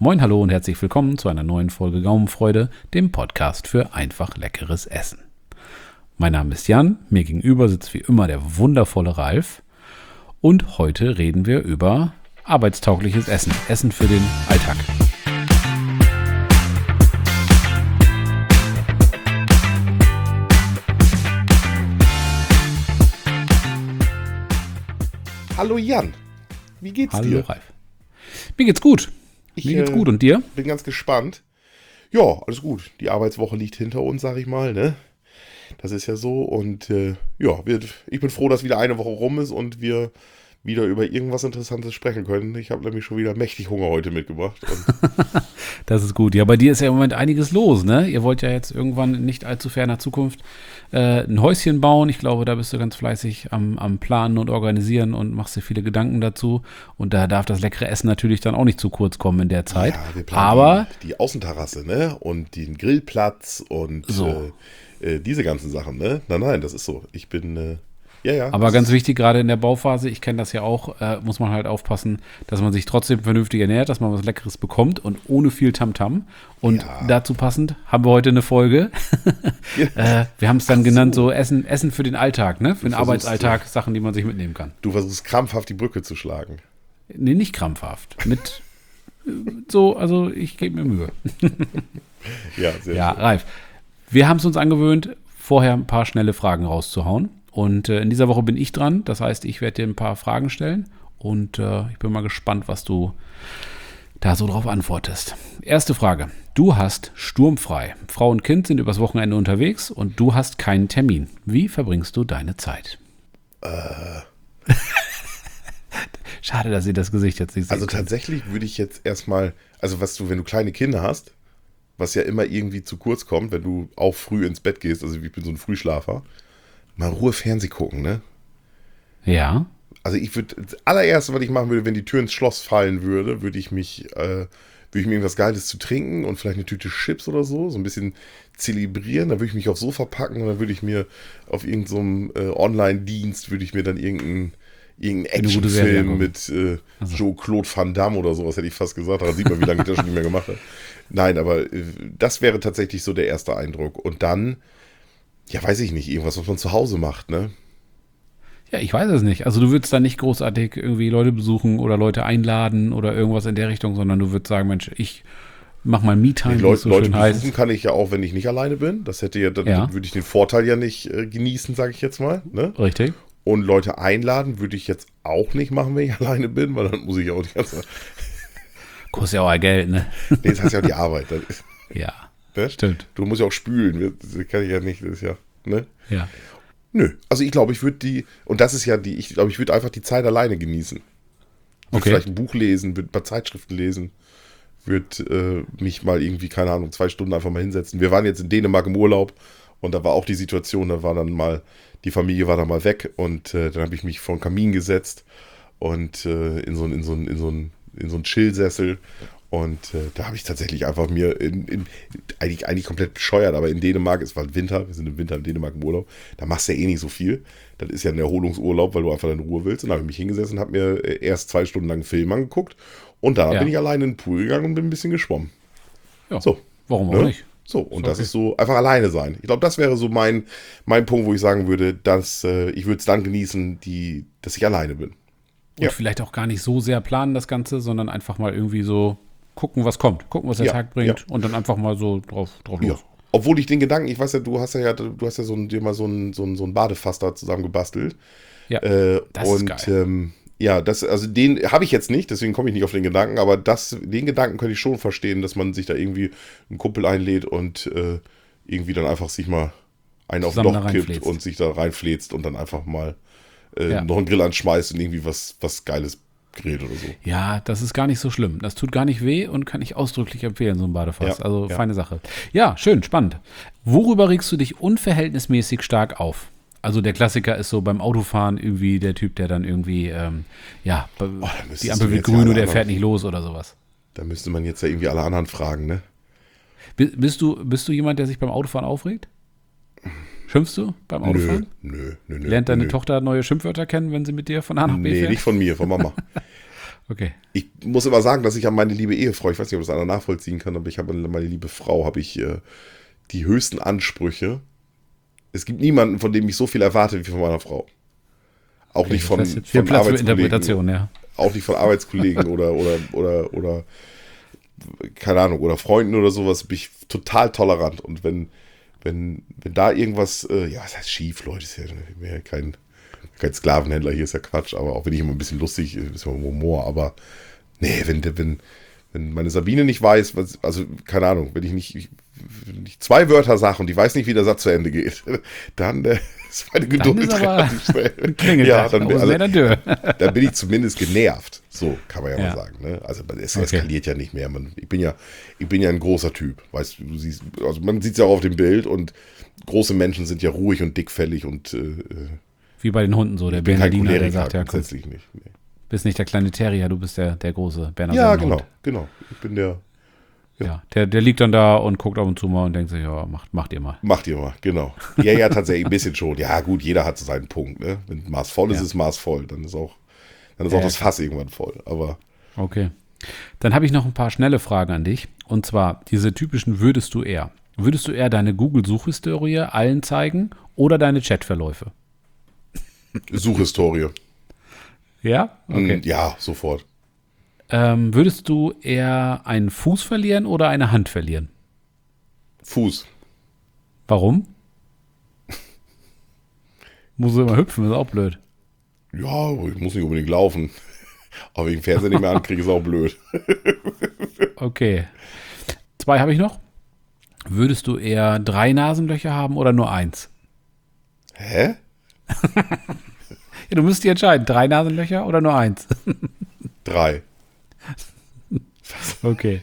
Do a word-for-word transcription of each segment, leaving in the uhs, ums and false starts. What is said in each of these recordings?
Moin, hallo und herzlich willkommen zu einer neuen Folge Gaumenfreude, dem Podcast für einfach leckeres Essen. Mein Name ist Jan, mir gegenüber sitzt wie immer der wundervolle Ralf und heute reden wir über arbeitstaugliches Essen, Essen für den Alltag. Hallo Jan, wie geht's Hallo dir? Hallo Ralf. Mir geht's gut. Ich, Mir geht's äh, gut und dir? Bin ganz gespannt. Ja, alles gut. Die Arbeitswoche liegt hinter uns, sag ich mal, ne? Das ist ja so und äh, ja, wir, ich bin froh, dass wieder eine Woche rum ist und wir wieder über irgendwas Interessantes sprechen können. Ich habe nämlich schon wieder mächtig Hunger heute mitgebracht. Und das ist gut. Ja, bei dir ist ja im Moment einiges los, ne? Ihr wollt ja jetzt irgendwann in nicht allzu ferner Zukunft äh, ein Häuschen bauen. Ich glaube, da bist du ganz fleißig am, am Planen und Organisieren und machst dir viele Gedanken dazu. Und da darf das leckere Essen natürlich dann auch nicht zu kurz kommen in der Zeit. ja, wir planen Aber die, die Außenterrasse, ne? Und den Grillplatz und So. äh, äh, diese ganzen Sachen, ne? Nein, nein, das ist so. Ich bin, äh, ja, ja. Aber das ganz ist- wichtig, gerade in der Bauphase, ich kenne das ja auch, äh, muss man halt aufpassen, dass man sich trotzdem vernünftig ernährt, dass man was Leckeres bekommt und ohne viel Tamtam. Und Ja. dazu passend haben wir heute eine Folge. äh, wir haben es dann Ach genannt, so. so Essen, Essen für den Alltag, ne? Für den versuchst, Arbeitsalltag, Sachen, die man sich mitnehmen kann. Du versuchst krampfhaft die Brücke zu schlagen. Nee, nicht krampfhaft. Mit äh, so, also ich gebe mir Mühe. Ja, sehr Ja, schön. Ralf, wir haben es uns angewöhnt, vorher ein paar schnelle Fragen rauszuhauen. Und äh, in dieser Woche bin ich dran. Das heißt, ich werde dir ein paar Fragen stellen. Und äh, ich bin mal gespannt, was du da so drauf antwortest. Erste Frage. Du hast sturmfrei. Frau und Kind sind übers Wochenende unterwegs und du hast keinen Termin. Wie verbringst du deine Zeit? Schade, dass ihr das Gesicht jetzt nicht seht. Also tatsächlich würde ich jetzt erstmal, also was du, wenn du kleine Kinder hast, was ja immer irgendwie zu kurz kommt, wenn du auch früh ins Bett gehst, also ich bin so ein Frühschlafer, mal in Ruhe Fernseh gucken, ne? Ja. Also ich würde, das allererste, was ich machen würde, wenn die Tür ins Schloss fallen würde, würde ich mich, äh, würde ich mir irgendwas Geiles zu trinken und vielleicht eine Tüte Chips oder so, so ein bisschen zelebrieren, dann würde ich mich aufs Sofa packen und dann würde ich mir auf irgendeinem so äh, Online-Dienst, würde ich mir dann irgendeinen irgendein Eine gute Serie Actionfilm angucken. mit äh, Also. Jean-Claude Van Damme oder sowas, hätte ich fast gesagt, da sieht man, wie lange ich das schon nicht mehr gemacht habe. Nein, aber äh, das wäre tatsächlich so der erste Eindruck. Und dann, ja, weiß ich nicht, irgendwas, was man zu Hause macht, ne? Ja, ich weiß es nicht. Also du würdest da nicht großartig irgendwie Leute besuchen oder Leute einladen oder irgendwas in der Richtung, sondern du würdest sagen, Mensch, ich mach mal Me-Time, wie es Leute, so Leute schön besuchen heißt. kann ich ja auch, wenn ich nicht alleine bin. Das hätte ja, dann Ja. würde ich den Vorteil ja nicht äh, genießen, sage ich jetzt mal. Ne? Richtig. Und Leute einladen würde ich jetzt auch nicht machen, wenn ich alleine bin, weil dann muss ich auch die ganze Zeit. Kostet ja auch Geld, ne? Nee, das heißt ja auch die Arbeit. Das ist, Ja, ne? stimmt. Du musst ja auch spülen. Das kann ich ja nicht. Das ist ja. Ne? Ja. Nö. Also ich glaube, ich würde die. Und das ist ja die. Ich glaube, ich würde einfach die Zeit alleine genießen. Würde Okay. vielleicht ein Buch lesen, würde ein paar Zeitschriften lesen. Würde äh, mich mal irgendwie, keine Ahnung, zwei Stunden einfach mal hinsetzen. Wir waren jetzt in Dänemark im Urlaub und da war auch die Situation, da war dann mal, die Familie war dann mal weg und äh, dann habe ich mich vor den Kamin gesetzt und äh, in so einen in so einen- in so einen- in so einen Chillsessel und äh, da habe ich tatsächlich einfach mir in, in, eigentlich, eigentlich komplett bescheuert, aber in Dänemark, es war Winter, wir sind im Winter in Dänemark im Urlaub, da machst du ja eh nicht so viel. Das ist ja ein Erholungsurlaub, weil du einfach in Ruhe willst. Und da habe ich mich hingesessen und habe mir äh, erst zwei Stunden lang einen Film angeguckt und danach Ja. bin ich alleine in den Pool gegangen und bin ein bisschen geschwommen. Ja. So. Warum auch Ne? nicht? So, und Ist das okay. ist so, einfach alleine sein. Ich glaube, das wäre so mein, mein Punkt, wo ich sagen würde, dass äh, ich würde es dann genießen, die, dass ich alleine bin. Und Ja. vielleicht auch gar nicht so sehr planen das Ganze, sondern einfach mal irgendwie so gucken, was kommt. Gucken, was der Ja, Tag bringt ja. und dann einfach mal so drauf, drauf Ja. los. Obwohl ich den Gedanken, ich weiß ja, du hast ja, du hast ja so ein, dir mal so ein, so ein, so ein Badefass da zusammen gebastelt. Ja, Äh, das ist und geil. Ähm, ja, das, also den habe ich jetzt nicht, deswegen komme ich nicht auf den Gedanken, aber das, den Gedanken könnte ich schon verstehen, dass man sich da irgendwie einen Kumpel einlädt und äh, irgendwie dann einfach sich mal einen auf den Zusammen Loch da kippt reinfläzt. und sich da reinfläzt und dann einfach mal äh, Ja. noch einen Grill anschmeißt und irgendwie was, was Geiles grillt oder so. Ja, das ist gar nicht so schlimm. Das tut gar nicht weh und kann ich ausdrücklich empfehlen, so ein Badefass. Ja, Also ja. feine Sache. Ja, schön, spannend. Worüber regst du dich unverhältnismäßig stark auf? Also der Klassiker ist so beim Autofahren irgendwie der Typ, der dann irgendwie, ähm, ja, be- Oh, da müsstest die du Ampel wird jetzt ja grün alle und er anderen- fährt nicht los oder sowas. Da müsste man jetzt ja irgendwie alle anderen fragen, ne? Bi- Bist du, bist du jemand, der sich beim Autofahren aufregt? Schimpfst du beim Nö, Autofahren? nö, nö, nö. Lernt deine nö. Tochter neue Schimpfwörter kennen, wenn sie mit dir von A nach B Nee, fährt? nicht von mir, von Mama. Okay. Ich muss immer sagen, dass ich an meine liebe Ehefrau, ich weiß nicht, ob das einer nachvollziehen kann, aber ich habe an meine liebe Frau, habe ich äh, die höchsten Ansprüche. Es gibt niemanden, von dem ich so viel erwarte wie von meiner Frau. Auch Okay, nicht das von, heißt jetzt viel von Platz für Arbeitskollegen. Interpretation, ja. Auch nicht von Arbeitskollegen oder, oder, oder, oder, keine Ahnung, oder Freunden oder sowas, bin ich total tolerant. Und wenn, wenn, wenn da irgendwas, äh, ja, was heißt schief, Leute, ist ja, ich bin ja kein, kein Sklavenhändler, hier ist ja Quatsch, aber auch wenn ich immer ein bisschen lustig, ein bisschen Humor, aber nee, wenn, wenn, wenn meine Sabine nicht weiß, was, also keine Ahnung, wenn ich nicht, ich, wenn ich zwei Wörter sage und die weiß nicht, wie der Satz zu Ende geht, dann äh, ist meine Geduld Dann ist aber relativ schnell. klingelt Ja, das. dann, Aber also, sehr dür. dann bin ich zumindest genervt. So kann man ja, Ja. mal sagen. Ne? Also es Okay. eskaliert ja nicht mehr. Man, ich bin ja, ich bin ja ein großer Typ. Weißt du, du siehst, also man sieht es ja auch auf dem Bild und große Menschen sind ja ruhig und dickfällig und äh, Wie bei den Hunden so, der ich bin kein Bernardiner, der Choleriker, sagt, ja, komm, grundsätzlich nicht. Nee. bist nicht der kleine Terrier, du bist der, der große Berner Ja, Sennenhund. genau, genau. Ich bin der, Ja, der, der liegt dann da und guckt ab und zu mal und denkt sich, ja, macht, macht ihr mal. macht ihr mal, genau. Ja, ja, tatsächlich ein bisschen schon. Ja, gut, jeder hat so seinen Punkt. Ne? Wenn Maß voll ist, Ja. ist Maß voll. Dann ist auch, dann ist Ja, auch das klar. Fass irgendwann voll. Aber Okay. Dann habe ich noch ein paar schnelle Fragen an dich. Und zwar diese typischen würdest du eher. Würdest du eher deine Google-Suchhistorie allen zeigen oder deine Chatverläufe? Suchhistorie. Ja? Okay. Mm, Ja, sofort. Ähm, würdest du eher einen Fuß verlieren oder eine Hand verlieren? Fuß. Warum? Muss immer hüpfen, ist auch blöd. Ja, ich muss nicht unbedingt laufen. Aber wenn ich den Fernseher nicht mehr ankriege, ist auch blöd. Okay. Zwei habe ich noch. Würdest du eher drei Nasenlöcher haben oder nur eins? Hä? Ja, du müsst dich entscheiden. Drei Nasenlöcher oder nur eins? Drei. Okay.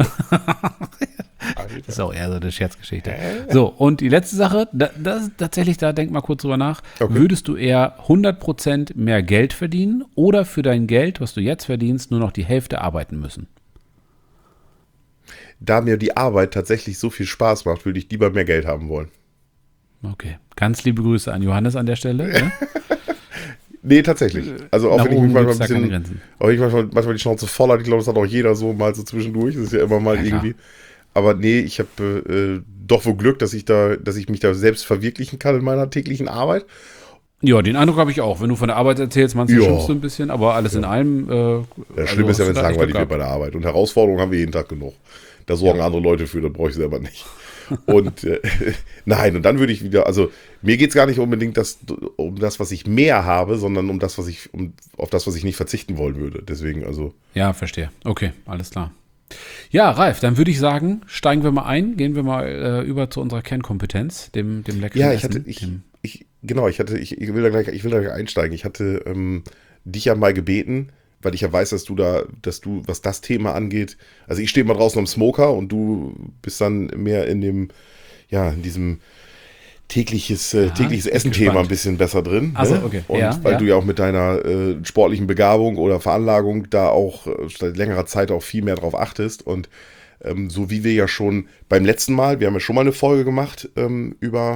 Das ist auch eher so eine Scherzgeschichte. So, und die letzte Sache, da, das ist tatsächlich, da denk mal kurz drüber nach. Okay. Würdest du eher hundert Prozent mehr Geld verdienen oder für dein Geld, was du jetzt verdienst, nur noch die Hälfte arbeiten müssen? Da mir die Arbeit tatsächlich so viel Spaß macht, würde ich lieber mehr Geld haben wollen. Okay. Ganz liebe Grüße an Johannes an der Stelle. Ne? Nee, tatsächlich. Also auch Nach wenn ich mich oben manchmal ein gibt's da keine bisschen, Grenzen. auch ich manchmal, manchmal die Schnauze voll hat, ich glaube, das hat auch jeder so mal so zwischendurch. Das ist ja immer mal Ja, klar. irgendwie. Aber nee, ich habe äh, doch wohl Glück, dass ich da, dass ich mich da selbst verwirklichen kann in meiner täglichen Arbeit. Ja, den Eindruck habe ich auch. Wenn du von der Arbeit erzählst, manchmal Ja. schimpfst du ein bisschen, aber alles in allem. Äh, Das Schlimme ist ja, wenn es langweilig wird bei der der Arbeit. Und Herausforderungen haben wir jeden Tag genug. Da sorgen Ja. andere Leute für, das brauche ich selber nicht. Und äh, nein, und dann würde ich wieder, also mir geht es gar nicht unbedingt das, um das, was ich mehr habe, sondern um das, was ich, um, auf das, was ich nicht verzichten wollen würde. Deswegen, also. Ja, verstehe. Okay, alles klar. Ja, Ralf, dann würde ich sagen, steigen wir mal ein, gehen wir mal äh, über zu unserer Kernkompetenz, dem, dem leckeren Ja, ich Essen. hatte, ich, dem, ich, genau, ich hatte, ich, ich will da gleich, ich will da gleich einsteigen. Ich hatte ähm, dich ja mal gebeten, weil ich ja weiß, dass du da, dass du, was das Thema angeht, also ich stehe mal draußen am Smoker und du bist dann mehr in dem, ja, in diesem tägliches, äh, Aha, tägliches bin Essen-Thema gespannt. ein bisschen besser drin. Ach so, ne? okay. Und Ja, weil ja. du ja auch mit deiner äh, sportlichen Begabung oder Veranlagung da auch äh, seit längerer Zeit auch viel mehr drauf achtest und ähm, so wie wir ja schon beim letzten Mal, wir haben ja schon mal eine Folge gemacht ähm, über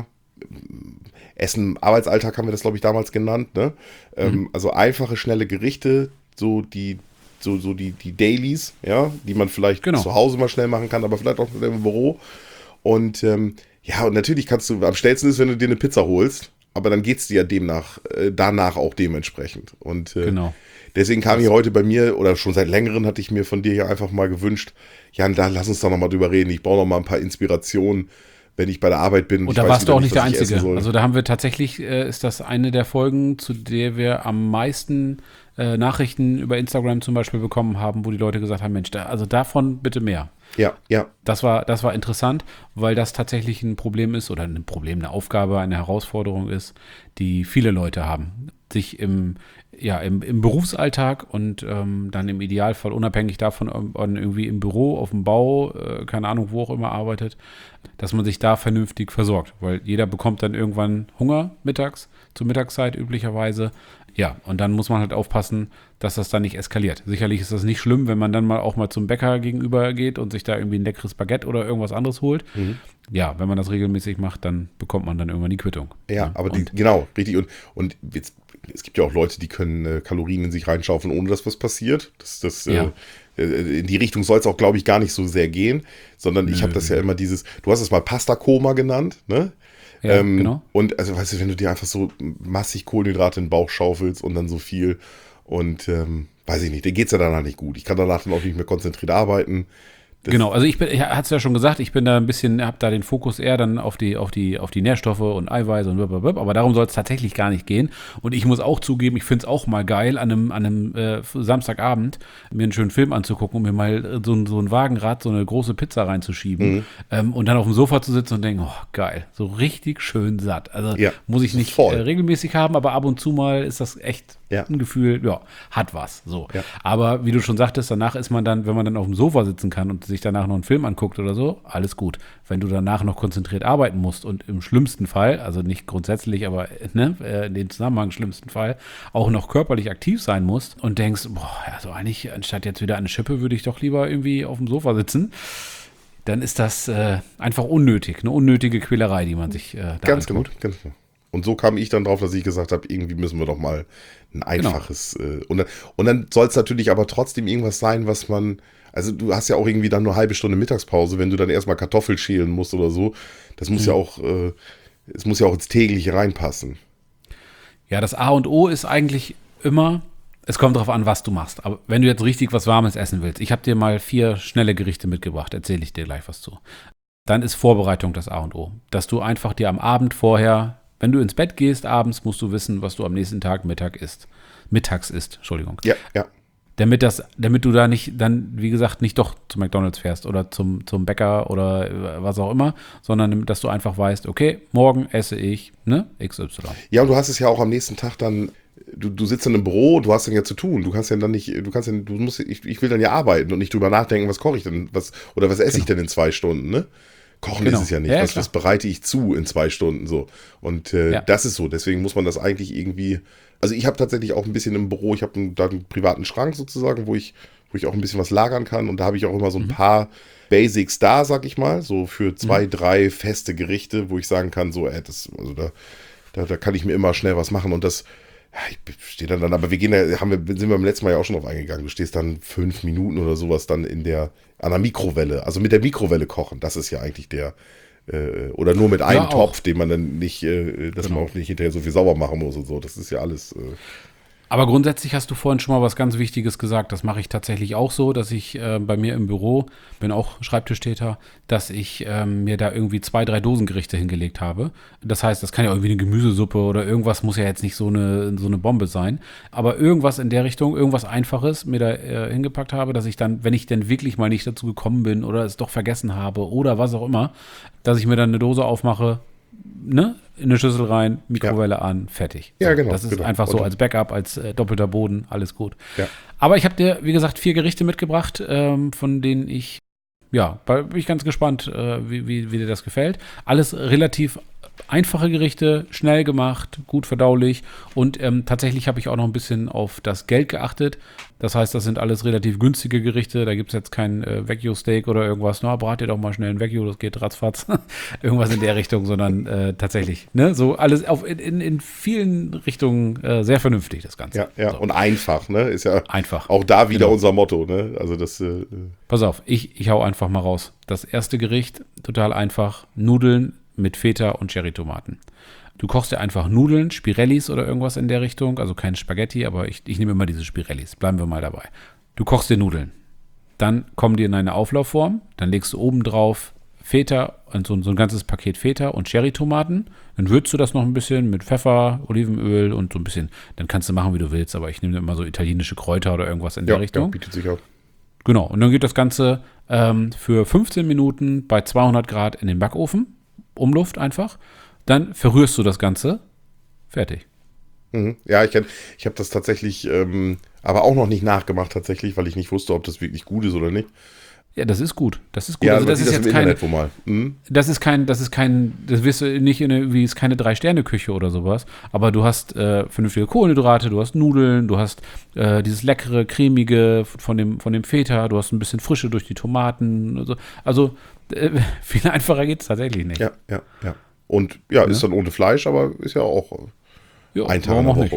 Essen im Arbeitsalltag, haben wir das, glaube ich, damals genannt. Ne? Ähm, also einfache, schnelle Gerichte, so die, so, so die, die Dailies, ja, die man vielleicht Genau. zu Hause mal schnell machen kann, aber vielleicht auch im Büro. Und ähm, ja, und natürlich kannst du, am schnellsten ist, wenn du dir eine Pizza holst, aber dann geht es dir ja demnach, äh, danach auch dementsprechend. Und äh, Genau. deswegen kam hier heute bei mir, oder schon seit längerem hatte ich mir von dir ja einfach mal gewünscht, Jan, da lass uns doch noch mal drüber reden. Ich brauche noch mal ein paar Inspirationen, wenn ich bei der Arbeit bin. Und ich da weiß warst du wieder auch nicht der was ich essen Einzige. soll. Also da haben wir tatsächlich, äh, ist das eine der Folgen, zu der wir am meisten äh, Nachrichten über Instagram zum Beispiel bekommen haben, wo die Leute gesagt haben, Mensch, da, also davon bitte mehr. Ja, ja, Das war, das war interessant, weil das tatsächlich ein Problem ist oder ein Problem, eine Aufgabe, eine Herausforderung ist, die viele Leute haben. Sich im, ja, im, im Berufsalltag und ähm, dann im Idealfall unabhängig davon, ob man irgendwie im Büro, auf dem Bau, äh, keine Ahnung, wo auch immer arbeitet, dass man sich da vernünftig versorgt. Weil jeder bekommt dann irgendwann Hunger mittags, zur Mittagszeit üblicherweise. Ja, und dann muss man halt aufpassen, dass das dann nicht eskaliert. Sicherlich ist das nicht schlimm, wenn man dann mal auch mal zum Bäcker gegenüber geht und sich da irgendwie ein leckeres Baguette oder irgendwas anderes holt. Mhm. Ja, wenn man das regelmäßig macht, dann bekommt man dann irgendwann die Quittung. ja, aber die, und, genau, richtig. Und, und jetzt, Es gibt ja auch Leute, die können äh, Kalorien in sich reinschaufeln, ohne dass was passiert. Das, das, Ja. äh, in die Richtung soll es auch, glaube ich, gar nicht so sehr gehen, sondern ich habe das ja immer dieses, du hast es mal Pasta-Koma genannt, ne? Ja, ähm, genau. Und also, weißt du, wenn du dir einfach so massig Kohlenhydrate in den Bauch schaufelst und dann so viel und ähm, weiß ich nicht, dir geht es ja danach nicht gut. Ich kann danach dann auch nicht mehr konzentriert arbeiten. Das Genau, also ich bin, ich hatte es ja schon gesagt, ich bin da ein bisschen, habe da den Fokus eher dann auf die, auf die, auf die Nährstoffe und Eiweiße und blablabla, aber darum soll es tatsächlich gar nicht gehen. Und ich muss auch zugeben, ich finde es auch mal geil, an einem, an einem äh, Samstagabend mir einen schönen Film anzugucken und mir mal so, ein- so ein Wagenrad, so eine große Pizza reinzuschieben Mhm. ähm, und dann auf dem Sofa zu sitzen und denken, oh geil, so richtig schön satt. Also Ja, muss ich nicht voll. äh, regelmäßig haben, aber ab und zu mal ist das echt Ja. ein Gefühl, ja, hat was. So. Ja. Aber wie du schon sagtest, danach ist man dann, wenn man dann auf dem Sofa sitzen kann und sich danach noch einen Film anguckt oder so, alles gut. Wenn du danach noch konzentriert arbeiten musst und im schlimmsten Fall, also nicht grundsätzlich, aber ne, äh, in dem Zusammenhang schlimmsten Fall, auch noch körperlich aktiv sein musst und denkst, boah, also eigentlich, anstatt jetzt wieder eine Schippe, würde ich doch lieber irgendwie auf dem Sofa sitzen, dann ist das äh, einfach unnötig, eine unnötige Quälerei, die man sich äh, da Ganz genau, antut. ganz genau. Und so kam ich dann drauf, dass ich gesagt habe, irgendwie müssen wir doch mal ein einfaches. Äh, und, dann- und dann soll es natürlich aber trotzdem irgendwas sein, was man. Also du hast ja auch irgendwie dann nur eine halbe Stunde Mittagspause, wenn du dann erstmal Kartoffel schälen musst oder so. Das muss ja auch, äh, es muss ja auch ins tägliche reinpassen. Ja, das A und O ist eigentlich immer, es kommt darauf an, was du machst. Aber wenn du jetzt richtig was Warmes essen willst, ich habe dir mal vier schnelle Gerichte mitgebracht, erzähle ich dir gleich was zu. Dann ist Vorbereitung das A und O. Dass du einfach dir am Abend vorher, wenn du ins Bett gehst, abends musst du wissen, was du am nächsten Tag Mittag isst. Mittags isst, Entschuldigung. Ja, ja. Damit das, damit du da nicht dann, wie gesagt, nicht doch zu McDonalds fährst oder zum, zum Bäcker oder äh, was auch immer, sondern dass du einfach weißt, okay, morgen esse ich, ne, X Y. Ja, und du hast es ja auch am nächsten Tag dann. Du, du sitzt dann im Büro, du hast dann ja zu tun. Du kannst ja dann nicht, du kannst ja, du musst, ich, ich will dann ja arbeiten und nicht drüber nachdenken, was koche ich denn, was, oder was esse ich denn in zwei Stunden, ne? Kochen Genau. ist es ja nicht. Ja, ja, was, klar. was bereite ich zu in zwei Stunden so? Und äh, Ja. das ist so. Deswegen muss man das eigentlich irgendwie. Also ich habe tatsächlich auch ein bisschen im Büro, ich habe einen, da einen privaten Schrank sozusagen, wo ich, wo ich auch ein bisschen was lagern kann. Und da habe ich auch immer so ein paar Basics da, sag ich mal, so für zwei, drei feste Gerichte, wo ich sagen kann, so, äh, das, also da, da, da kann ich mir immer schnell was machen. Und das, ja, ich stehe dann dann, aber wir gehen ja, haben wir, sind wir beim letzten Mal ja auch schon drauf eingegangen. Du stehst dann fünf Minuten oder sowas dann in der, an der Mikrowelle, also mit der Mikrowelle kochen. Das ist ja eigentlich der, äh, oder nur mit einem Ja, auch. Topf, den man dann nicht, äh, dass Genau. man auch nicht hinterher so viel sauber machen muss und so. Das ist ja alles. Äh, Aber grundsätzlich hast du vorhin schon mal was ganz Wichtiges gesagt. Das mache ich tatsächlich auch so, dass ich äh, bei mir im Büro, bin auch Schreibtischtäter, dass ich ähm, mir da irgendwie zwei, drei Dosengerichte hingelegt habe. Das heißt, das kann ja irgendwie eine Gemüsesuppe oder irgendwas, muss ja jetzt nicht so eine, so eine Bombe sein. Aber irgendwas in der Richtung, irgendwas Einfaches mir da äh, hingepackt habe, dass ich dann, wenn ich denn wirklich mal nicht dazu gekommen bin oder es doch vergessen habe oder was auch immer, dass ich mir dann eine Dose aufmache, ne, in eine Schüssel rein, Mikrowelle an, fertig. Ja, genau, Das ist genau. einfach so Und- als Backup, als äh, doppelter Boden, alles gut. Ja. Aber ich habe dir, wie gesagt, vier Gerichte mitgebracht, ähm, von denen ich, ja, da bin ich ganz gespannt, äh, wie, wie, wie dir das gefällt. Alles relativ einfache Gerichte, schnell gemacht, gut verdaulich und ähm, tatsächlich habe ich auch noch ein bisschen auf das Geld geachtet. Das heißt, das sind alles relativ günstige Gerichte. Da gibt es jetzt kein äh, Wagyu-Steak oder irgendwas. Na, brat dir doch mal schnell ein Wagyu, das geht ratzfatz. Irgendwas in der Richtung, sondern äh, tatsächlich, ne, so alles auf, in, in, in vielen Richtungen äh, sehr vernünftig, das Ganze. ja, ja. So. Und einfach, ne? Ist ja Einfach. auch da wieder Genau. unser Motto, ne? Also das, äh, Pass auf, ich, ich hau einfach mal raus. Das erste Gericht, total einfach, Nudeln mit Feta und Cherrytomaten. Du kochst dir einfach Nudeln, Spirellis oder irgendwas in der Richtung, also kein Spaghetti, aber ich, ich nehme immer diese Spirellis, bleiben wir mal dabei. Du kochst dir Nudeln, dann kommen die in eine Auflaufform, dann legst du oben drauf Feta und so, so ein ganzes Paket Feta und Cherrytomaten, dann würzt du das noch ein bisschen mit Pfeffer, Olivenöl und so ein bisschen, dann kannst du machen, wie du willst, aber ich nehme immer so italienische Kräuter oder irgendwas in der ja, Richtung. ja, bietet sich auch. Genau, und dann geht das Ganze ähm, für fünfzehn Minuten bei zweihundert Grad in den Backofen, Umluft einfach. Dann verrührst du das Ganze, fertig. Mhm. Ja, ich, kenn- ich habe das tatsächlich, ähm, aber auch noch nicht nachgemacht tatsächlich, weil ich nicht wusste, ob das wirklich gut ist oder nicht. Ja, das ist gut. Das ist gut. Ja, also man das sieht ist das im jetzt keine, Internet wo mal. Mhm. das ist kein, das ist kein, das wirst du nicht in eine, wie ist keine Drei-Sterne-Küche oder sowas. Aber du hast äh, vernünftige Kohlenhydrate, du hast Nudeln, du hast äh, dieses leckere, cremige von dem, von dem Feta, du hast ein bisschen Frische durch die Tomaten. Also, also äh, viel einfacher geht es tatsächlich nicht. Ja, ja, ja. Und ja, ist dann ohne Fleisch, aber ist ja auch Ja, ein Tag warum in der auch Woche nicht? okay.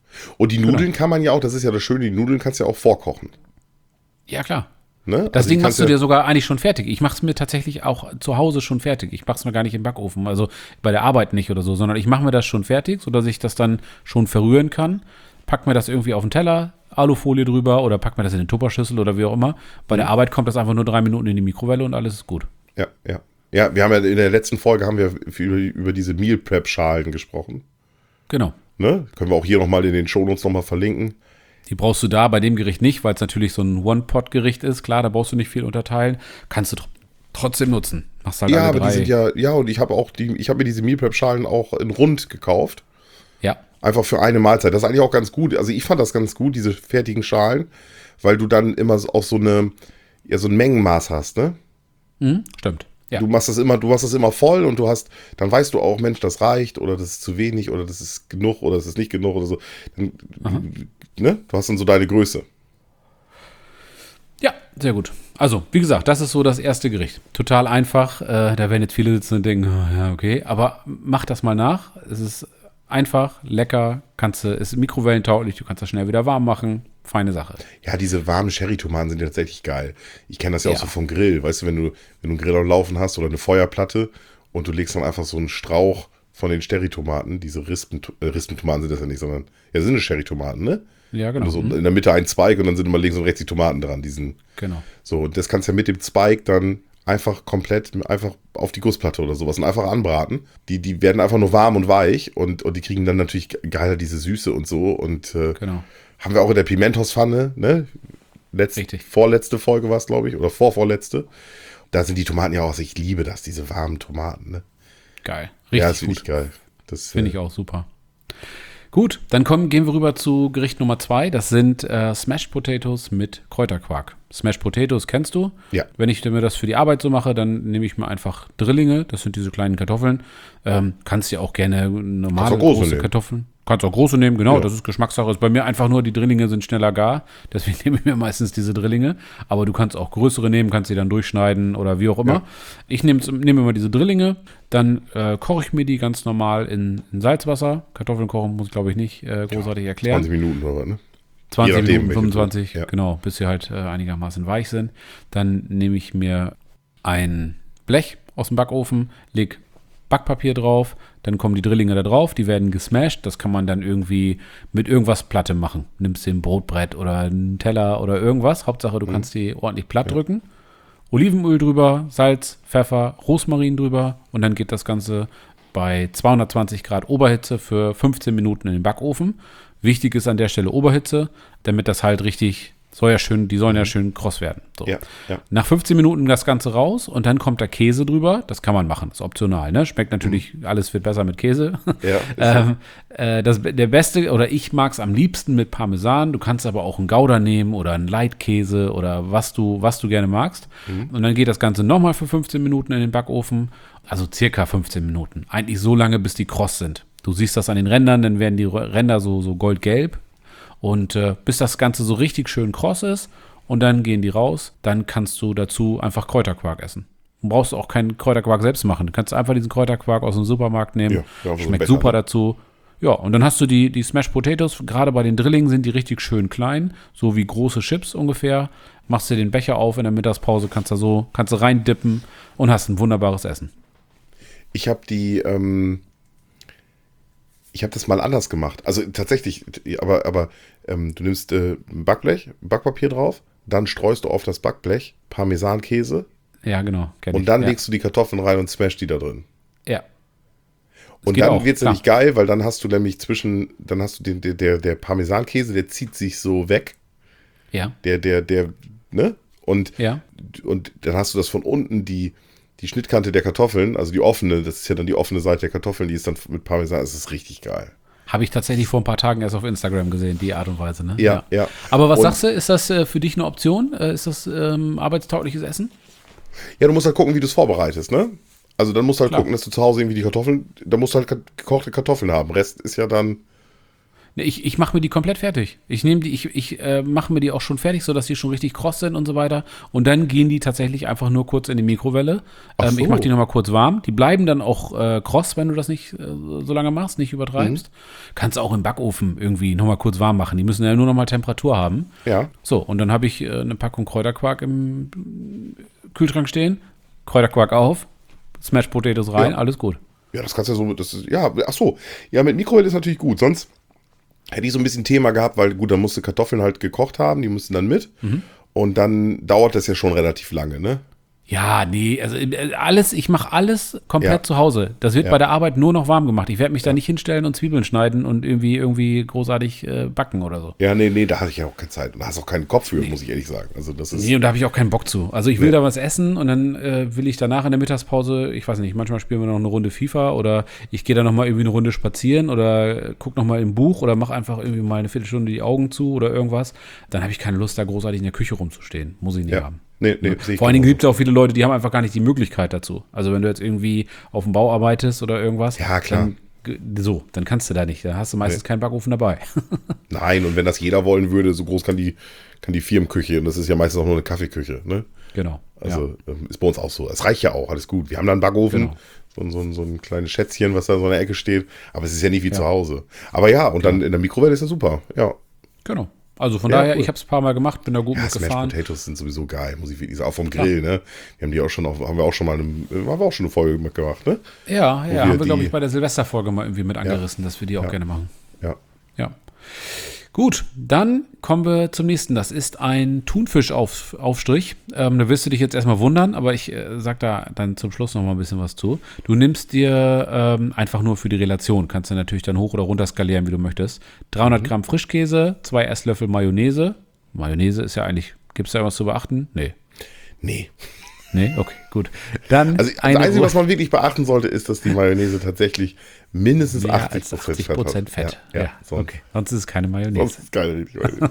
Und die Nudeln genau. kann man ja auch, das ist ja das Schöne, die Nudeln kannst du ja auch vorkochen. Ja, klar. Ne? Das also Ding machst du ja dir sogar eigentlich schon fertig. Ich mache es mir tatsächlich auch zu Hause schon fertig. Ich mache es mir gar nicht im Backofen, also bei der Arbeit nicht oder so, sondern ich mache mir das schon fertig, sodass ich das dann schon verrühren kann. Pack mir das irgendwie auf den Teller, Alufolie drüber oder pack mir das in eine Tupperschüssel oder wie auch immer. Bei mhm. der Arbeit kommt das einfach nur drei Minuten in die Mikrowelle und alles ist gut. Ja, ja. Ja, wir haben ja in der letzten Folge haben wir über, über diese Meal Prep Schalen gesprochen. Genau. Ne? Können wir auch hier nochmal in den Shownotes nochmal verlinken. Die brauchst du da bei dem Gericht nicht, weil es natürlich so ein One-Pot-Gericht ist. Klar, da brauchst du nicht viel unterteilen. Kannst du tr- trotzdem nutzen. Machst halt ja, alle aber drei. die sind ja, ja, und ich habe auch die, ich habe mir diese Meal Prep Schalen auch in rund gekauft. Ja. Einfach für eine Mahlzeit. Das ist eigentlich auch ganz gut. Also ich fand das ganz gut, diese fertigen Schalen, weil du dann immer auch so eine, ja, so ein Mengenmaß hast, ne? Mhm, stimmt. Ja. Du machst das immer, du machst das immer voll und du hast, dann weißt du auch, Mensch, das reicht oder das ist zu wenig oder das ist genug oder das ist nicht genug oder so. Dann, ne? Du hast dann so deine Größe. Ja, sehr gut. Also, wie gesagt, das ist so das erste Gericht. Total einfach. Äh, da werden jetzt viele sitzen und denken, oh, ja, okay. Aber mach das mal nach. Es ist einfach, lecker, kannst du, ist mikrowellentauglich, du kannst das schnell wieder warm machen. Feine Sache. Ja, diese warmen Sherry-Tomaten sind ja tatsächlich geil. Ich kenne das ja, ja auch so vom Grill. Weißt du, wenn du, wenn du einen Grill am Laufen hast oder eine Feuerplatte und du legst dann einfach so einen Strauch von den Sherry-Tomaten, diese Rispen, äh, Rispentomaten sind das ja nicht, sondern, ja, sind es Sherry-Tomaten, ne? Ja, genau. So in der Mitte ein Zweig und dann sind immer links und rechts die Tomaten dran. Diesen, genau. So, und das kannst du ja mit dem Zweig dann einfach komplett einfach auf die Gussplatte oder sowas und einfach anbraten. Die, die werden einfach nur warm und weich und, und die kriegen dann natürlich geiler diese Süße und so. Und äh, genau. haben wir auch in der Pimentos-Pfanne, ne? Letz, Richtig. Vorletzte Folge war es, glaube ich, oder vorvorletzte. Da sind die Tomaten ja auch, also ich liebe das, diese warmen Tomaten, ne? Geil. Richtig ja, das finde ich geil. Das finde äh, ich auch super. Gut, dann kommen, gehen wir rüber zu Gericht Nummer zwei. Das sind äh, Smashed Potatoes mit Kräuterquark. Smashed Potatoes kennst du? Ja. Wenn ich mir das für die Arbeit so mache, dann nehme ich mir einfach Drillinge. Das sind diese kleinen Kartoffeln. Ähm, kannst ja auch gerne normale Kannst auch große große nehmen. Kartoffeln. Kannst auch große nehmen, genau. Ja. Das ist Geschmackssache. Ist bei mir einfach nur, die Drillinge sind schneller gar. Deswegen nehme ich mir meistens diese Drillinge. Aber du kannst auch größere nehmen, kannst sie dann durchschneiden oder wie auch immer. Ja. Ich nehme nehme immer diese Drillinge. Dann äh, koche ich mir die ganz normal in, in Salzwasser. Kartoffeln kochen muss ich, glaube ich, nicht äh, großartig ja, erklären. zwanzig Minuten oder was, ne? zwanzig Je nachdem, Minuten, fünfundzwanzig, ja. genau, bis sie halt äh, einigermaßen weich sind. Dann nehme ich mir ein Blech aus dem Backofen, lege Backpapier drauf, dann kommen die Drillinge da drauf, die werden gesmashed. Das kann man dann irgendwie mit irgendwas Platte machen. Nimmst du ein Brotbrett oder einen Teller oder irgendwas. Hauptsache, du mhm. kannst die ordentlich platt ja. drücken. Olivenöl drüber, Salz, Pfeffer, Rosmarin drüber und dann geht das Ganze bei zweihundertzwanzig Grad Oberhitze für fünfzehn Minuten in den Backofen. Wichtig ist an der Stelle Oberhitze, damit das halt richtig, soll ja schön, die sollen ja schön kross werden. So. Ja, ja. Nach fünfzehn Minuten das Ganze raus und dann kommt der Käse drüber. Das kann man machen, ist optional, ne? Schmeckt natürlich, mhm. alles wird besser mit Käse. Ja, ähm, äh, das, der beste, oder ich mag es am liebsten mit Parmesan. Du kannst aber auch einen Gouda nehmen oder einen Leitkäse oder was du, was du gerne magst. Mhm. Und dann geht das Ganze nochmal für fünfzehn Minuten in den Backofen. Also circa fünfzehn Minuten. Eigentlich so lange, bis die kross sind. Du siehst das an den Rändern, dann werden die Ränder so, so goldgelb. Und äh, bis das Ganze so richtig schön kross ist und dann gehen die raus, dann kannst du dazu einfach Kräuterquark essen. Du brauchst auch keinen Kräuterquark selbst machen. Du kannst einfach diesen Kräuterquark aus dem Supermarkt nehmen. Ja, ja, schmeckt super dazu. Ja, und dann hast du die, die Smashed Potatoes. Gerade bei den Drillingen sind die richtig schön klein, so wie große Chips ungefähr. Machst dir den Becher auf in der Mittagspause, kannst da so, kannst du reindippen und hast ein wunderbares Essen. Ich habe die, ähm, ich habe das mal anders gemacht. Also tatsächlich, aber, aber ähm, du nimmst äh, ein Backblech, Backpapier drauf, dann streust du auf das Backblech Parmesankäse. Ja, genau. Und dann ja. legst du die Kartoffeln rein und smash die da drin. Ja. Und dann wird es nämlich geil, weil dann hast du nämlich zwischen, dann hast du den, der, der, der Parmesankäse, der zieht sich so weg. Ja. Der, der, der, ne? Und, ja. und dann hast du das von unten, die, die Schnittkante der Kartoffeln, also die offene, das ist ja dann die offene Seite der Kartoffeln, die ist dann mit Parmesan, das ist richtig geil. Habe ich tatsächlich vor ein paar Tagen erst auf Instagram gesehen, die Art und Weise, ne? Ja, ja. ja. Aber was und, sagst du, ist das äh, für dich eine Option? Äh, ist das ähm, arbeitstaugliches Essen? Ja, du musst halt gucken, wie du es vorbereitest, ne? Also dann musst du halt Klar. gucken, dass du zu Hause irgendwie die Kartoffeln, da musst du halt gekochte Kartoffeln haben. Rest ist ja dann... Ich, ich mache mir die komplett fertig. Ich nehme die, ich, ich äh, mache mir die auch schon fertig, sodass die schon richtig kross sind und so weiter. Und dann gehen die tatsächlich einfach nur kurz in die Mikrowelle. Ähm, so. Ich mache die nochmal kurz warm. Die bleiben dann auch äh, kross, wenn du das nicht äh, so lange machst, nicht übertreibst. Mhm. Kannst auch im Backofen irgendwie nochmal kurz warm machen. Die müssen ja nur nochmal Temperatur haben. Ja. So, und dann habe ich äh, eine Packung Kräuterquark im Kühlschrank stehen. Kräuterquark auf, Smash Potatoes rein, ja. Alles gut. Ja, das kannst du ja so, das ist, ja, ach so. Ja, mit Mikrowelle ist natürlich gut. Sonst hätte ich so ein bisschen Thema gehabt, weil gut, dann musste Kartoffeln halt gekocht haben, die mussten dann mit. Mhm. Und dann dauert das ja schon relativ lange, ne? Ja, nee, also alles, ich mache alles komplett Ja. zu Hause. Das wird Ja. bei der Arbeit nur noch warm gemacht. Ich werde mich da nicht hinstellen und Zwiebeln schneiden und irgendwie irgendwie großartig äh, backen oder so. Ja, nee, nee, da hatte ich ja auch keine Zeit. Und da hast auch keinen Kopf für, nee. muss ich ehrlich sagen. Also das ist Nee, und da habe ich auch keinen Bock zu. Also ich will nee. da was essen und dann äh, will ich danach in der Mittagspause, ich weiß nicht, manchmal spielen wir noch eine Runde FIFA oder ich gehe da noch mal irgendwie eine Runde spazieren oder guck noch mal im Buch oder mache einfach irgendwie mal eine Viertelstunde die Augen zu oder irgendwas. Dann habe ich keine Lust, da großartig in der Küche rumzustehen. Muss ich nicht ja. haben. Nee, nee, Vor allen Dingen gibt es auch viele Leute, die haben einfach gar nicht die Möglichkeit dazu. Also wenn du jetzt irgendwie auf dem Bau arbeitest oder irgendwas, ja, klar. Dann, so, dann kannst du da nicht. Da hast du meistens nee. keinen Backofen dabei. Nein, und wenn das jeder wollen würde, so groß kann die, kann die Firmenküche, und das ist ja meistens auch nur eine Kaffeeküche, ne? Genau. Also ja. ist bei uns auch so. Es reicht ja auch, alles gut. Wir haben da einen Backofen, genau. so, so, so ein kleines Schätzchen, was da so in der Ecke steht, aber es ist ja nicht wie ja. zu Hause. Aber ja, und genau. dann in der Mikrowelle ist ja super, ja. Genau. Also von ja, daher, cool. ich habe es ein paar Mal gemacht, bin da gut ja, mitgefahren. Smash Potatoes sind sowieso geil, muss ich wirklich sagen. Auch vom Grill, ja. ne? Wir haben die auch schon, auf, haben wir auch schon mal, eine, haben wir auch schon eine Folge mitgemacht, ne? Ja, Wo ja, haben wir, die, glaube ich, bei der Silvesterfolge mal irgendwie mit angerissen, ja. dass wir die auch ja. gerne machen. Ja. Ja. Gut, dann kommen wir zum nächsten. Das ist ein Thunfischaufstrich. Ähm, da wirst du dich jetzt erstmal wundern, aber ich äh, sag da dann zum Schluss noch mal ein bisschen was zu. Du nimmst dir ähm, einfach nur für die Relation, kannst du natürlich dann hoch oder runter skalieren, wie du möchtest. dreihundert mhm. Gramm Frischkäse, zwei Esslöffel Mayonnaise. Mayonnaise ist ja eigentlich, gibt es da irgendwas zu beachten? Nee. Nee. Nee, okay, gut. Dann also das Einzige, was man wirklich beachten sollte, ist, dass die Mayonnaise tatsächlich mindestens mehr achtzig als achtzig Prozent Fett, Fett. Ja, ja, ja, sonst, okay. Sonst ist es keine Mayonnaise. Sonst ist es keine Mayonnaise.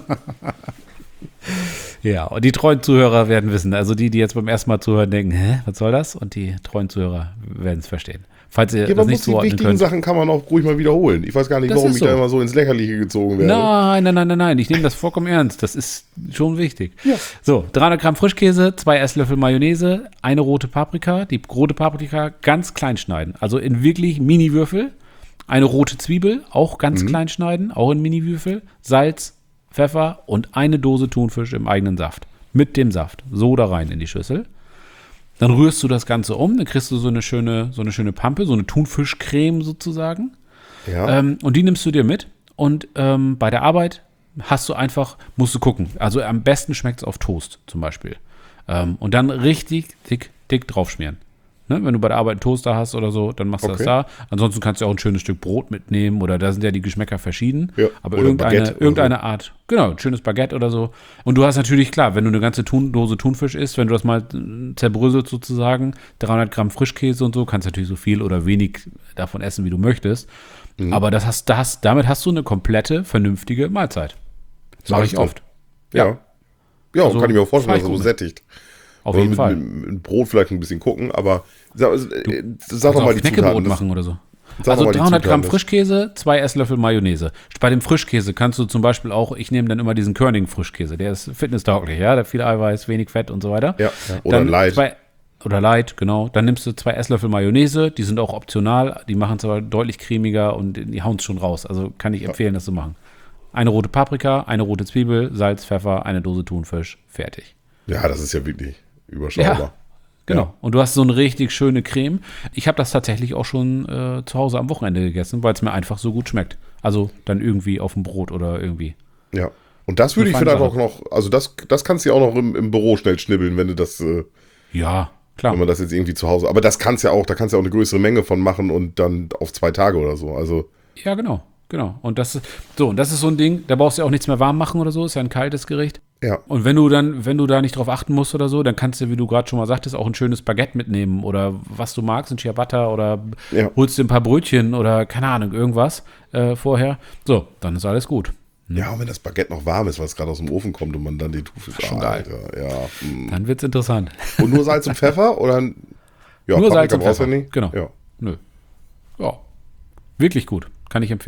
Ja, und die treuen Zuhörer werden wissen, also die, die jetzt beim ersten Mal zuhören, denken, hä, was soll das? Und die treuen Zuhörer werden es verstehen. Falls ihr ja, das nicht zuordnen könnt. Die wichtigen Sachen kann man auch ruhig mal wiederholen. Ich weiß gar nicht, das warum ich so. da immer so ins Lächerliche gezogen werde. Nein, nein, nein, nein, nein. Ich nehme das vollkommen ernst. Das ist schon wichtig. Ja. So, dreihundert Gramm Frischkäse, zwei Esslöffel Mayonnaise, eine rote Paprika. Die rote Paprika ganz klein schneiden. Also in wirklich Mini-Würfel. Eine rote Zwiebel, auch ganz mhm. klein schneiden, auch in Mini-Würfel. Salz, Pfeffer und eine Dose Thunfisch im eigenen Saft. Mit dem Saft. So da rein in die Schüssel. Dann rührst du das Ganze um, dann kriegst du so eine schöne, so eine schöne Pampe, so eine Thunfischcreme sozusagen. Ja. Ähm, und die nimmst du dir mit. Und ähm, bei der Arbeit hast du einfach, musst du gucken. Also am besten schmeckt es auf Toast zum Beispiel. Ähm, und dann richtig dick, dick draufschmieren. Ne? Wenn du bei der Arbeit einen Toaster hast oder so, dann machst du okay. das da. Ansonsten kannst du auch ein schönes Stück Brot mitnehmen oder da sind ja die Geschmäcker verschieden. Ja. Aber oder irgendeine, irgendeine so. Art, genau, ein schönes Baguette oder so. Und du hast natürlich, klar, wenn du eine ganze Thun, Dose Thunfisch isst, wenn du das mal zerbröselst sozusagen, dreihundert Gramm Frischkäse und so, kannst du natürlich so viel oder wenig davon essen, wie du möchtest. Mhm. Aber das hast, das, damit hast du eine komplette, vernünftige Mahlzeit. Das mache ich oft. Ja. Ja, ja also, kann ich mir auch vorstellen, dass es so sättigt. Auf jeden mit, Fall. Mit, mit Brot vielleicht ein bisschen gucken, aber sag, du, sag doch mal die Knäckebrot machen oder so. Also dreihundert Gramm Frischkäse, zwei Esslöffel Mayonnaise. Bei dem Frischkäse kannst du zum Beispiel auch, ich nehme dann immer diesen Körning-Frischkäse, der ist fitnesstauglich, ja, der hat viel Eiweiß, wenig Fett und so weiter. Ja, ja. Oder dann Light. Zwei, oder Light, genau. Dann nimmst du zwei Esslöffel Mayonnaise, die sind auch optional, die machen es aber deutlich cremiger und die hauen es schon raus. Also kann ich empfehlen, das zu machen. Eine rote Paprika, eine rote Zwiebel, Salz, Pfeffer, eine Dose Thunfisch, fertig. Ja, das ist ja wirklich überschaubar. Ja, genau. Ja. Und du hast so eine richtig schöne Creme. Ich habe das tatsächlich auch schon äh, zu Hause am Wochenende gegessen, weil es mir einfach so gut schmeckt. Also dann irgendwie auf dem Brot oder irgendwie. Ja. Und das würde ich vielleicht auch noch, also das, das kannst du ja auch noch im, im Büro schnell schnibbeln, wenn du das. Äh, ja, klar. Wenn man das jetzt irgendwie zu Hause. Aber das kannst ja auch, da kannst du ja auch eine größere Menge von machen und dann auf zwei Tage oder so. Also. Ja, genau. Genau. Und das ist so, und das ist so ein Ding, da brauchst du ja auch nichts mehr warm machen oder so, ist ja ein kaltes Gericht. Ja. Und wenn du dann, wenn du da nicht drauf achten musst oder so, dann kannst du, wie du gerade schon mal sagtest, auch ein schönes Baguette mitnehmen oder was du magst, ein Ciabatta oder ja. holst dir ein paar Brötchen oder keine Ahnung, irgendwas äh, vorher. So, dann ist alles gut. Ja, und wenn das Baguette noch warm ist, weil es gerade aus dem Ofen kommt und man dann die Thunfisch schon geil. Ja, dann wird's interessant. Und nur Salz und Pfeffer oder? Ja, nur Salz und Pfeffer. Nicht? Genau. Ja. Nö. Ja. Wirklich gut. Kann ich empfehlen.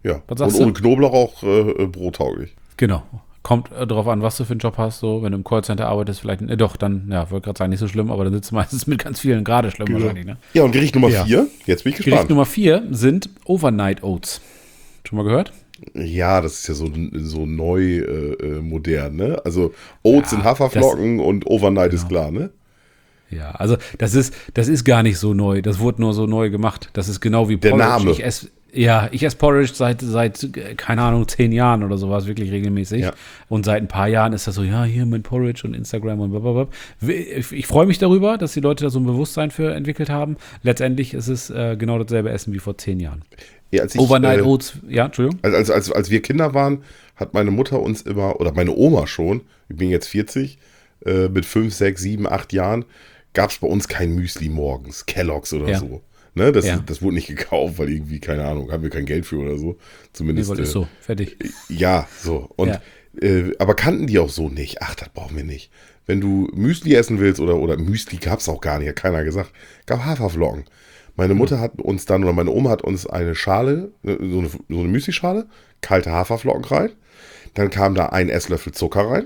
Ja, Was und sagst ohne du? Knoblauch auch äh, brottauglich. Genau. Kommt äh, drauf an, was du für einen Job hast. So, wenn du im Callcenter arbeitest, vielleicht, äh, doch, dann, ja, wollte gerade sagen, nicht so schlimm, aber dann sitzt du meistens mit ganz vielen, gerade schlimm wahrscheinlich, ne? Ja, und Gericht Nummer Ja. vier, jetzt bin ich Gericht gespannt. Nummer vier sind Overnight Oats. Schon mal gehört? Ja, das ist ja so, so neu äh, äh, modern, ne? Also Oats Ja, in Haferflocken und Overnight ist klar, ne? Ja, also das ist, das ist gar nicht so neu. Das wurde nur so neu gemacht. Das ist genau wie Der Porridge. Name. Ich esse, ja, ich esse Porridge seit, seit, äh, keine Ahnung, zehn Jahren oder sowas, wirklich regelmäßig. Ja. Und seit ein paar Jahren ist das so, ja, hier mein Porridge und Instagram und blablabla. Ich, ich freue mich darüber, dass die Leute da so ein Bewusstsein für entwickelt haben. Letztendlich ist es äh, genau dasselbe Essen wie vor zehn Jahren. Ja, als ich, Overnight äh, Oats, ja, Entschuldigung. als, als, als, als wir Kinder waren, hat meine Mutter uns immer, oder meine Oma schon, ich bin jetzt vierzig, äh, mit fünf, sechs, sieben, acht Jahren, gab es bei uns kein Müsli morgens, Kellogg's oder Ja. so. Ne, das, Ja. das wurde nicht gekauft, weil irgendwie, keine Ahnung, haben wir kein Geld für oder so. Nee, Zumindest. weil ist äh, so, fertig. Ja, so. Und, Ja. äh, aber kannten die auch so nicht. Ach, das brauchen wir nicht. Wenn du Müsli essen willst, oder, oder Müsli gab es auch gar nicht, hat keiner gesagt, gab Haferflocken. Meine Mutter hat uns dann, oder meine Oma hat uns eine Schale, ne, so eine, so eine Müslischale, kalte Haferflocken rein. Dann kam da ein Esslöffel Zucker rein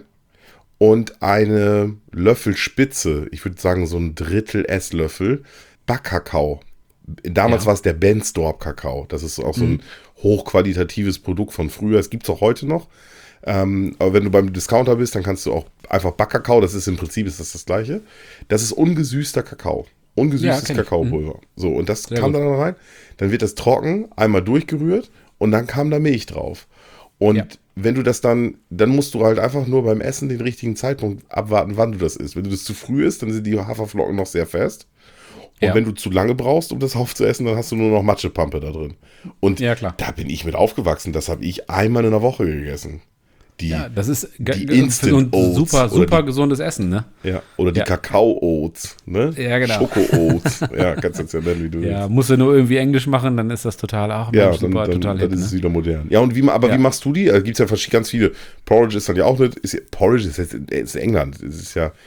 und eine Löffelspitze, ich würde sagen so ein Drittel Esslöffel Backkakao. Damals Ja. war es der Bensdorp Kakao. Das ist auch so ein hochqualitatives Produkt von früher. Das gibt es auch heute noch. Ähm, aber wenn du beim Discounter bist, dann kannst du auch einfach Backkakao, das ist im Prinzip ist das, das gleiche. Das ist ungesüßter Kakao. Ja, Ungesüßtes kenn ich. Kakaopulver. So, und das Sehr kam gut. dann rein. Dann wird das trocken, einmal durchgerührt und dann kam da Milch drauf. Und Ja. wenn du das dann, dann musst du halt einfach nur beim Essen den richtigen Zeitpunkt abwarten, wann du das isst. Wenn du das zu früh isst, dann sind die Haferflocken noch sehr fest. Und Ja. wenn du zu lange brauchst, um das aufzuessen, dann hast du nur noch Matschepampe da drin. Und Ja, klar. da bin ich mit aufgewachsen. Das habe ich einmal in der Woche gegessen. Die, Ja, das ist die ge- Instant und Oats super, oder super die- gesundes Essen, ne? ja, oder die Ja. Kakao-Oats, ne? Ja, genau. Schoko-Oats. Ja, kannst du jetzt ja nennen, wie du Ja, willst. musst du nur irgendwie Englisch machen, dann ist das total, ach Ja, Mensch, dann, super, dann, total dann hip, ist es ne? wieder modern. Ja, und wie, ma- aber Ja. wie machst du die? Da gibt es ja verschi- ganz viele. Porridge ist dann ja auch nicht. Ist ja, Porridge ist jetzt ist England. Das ist ja,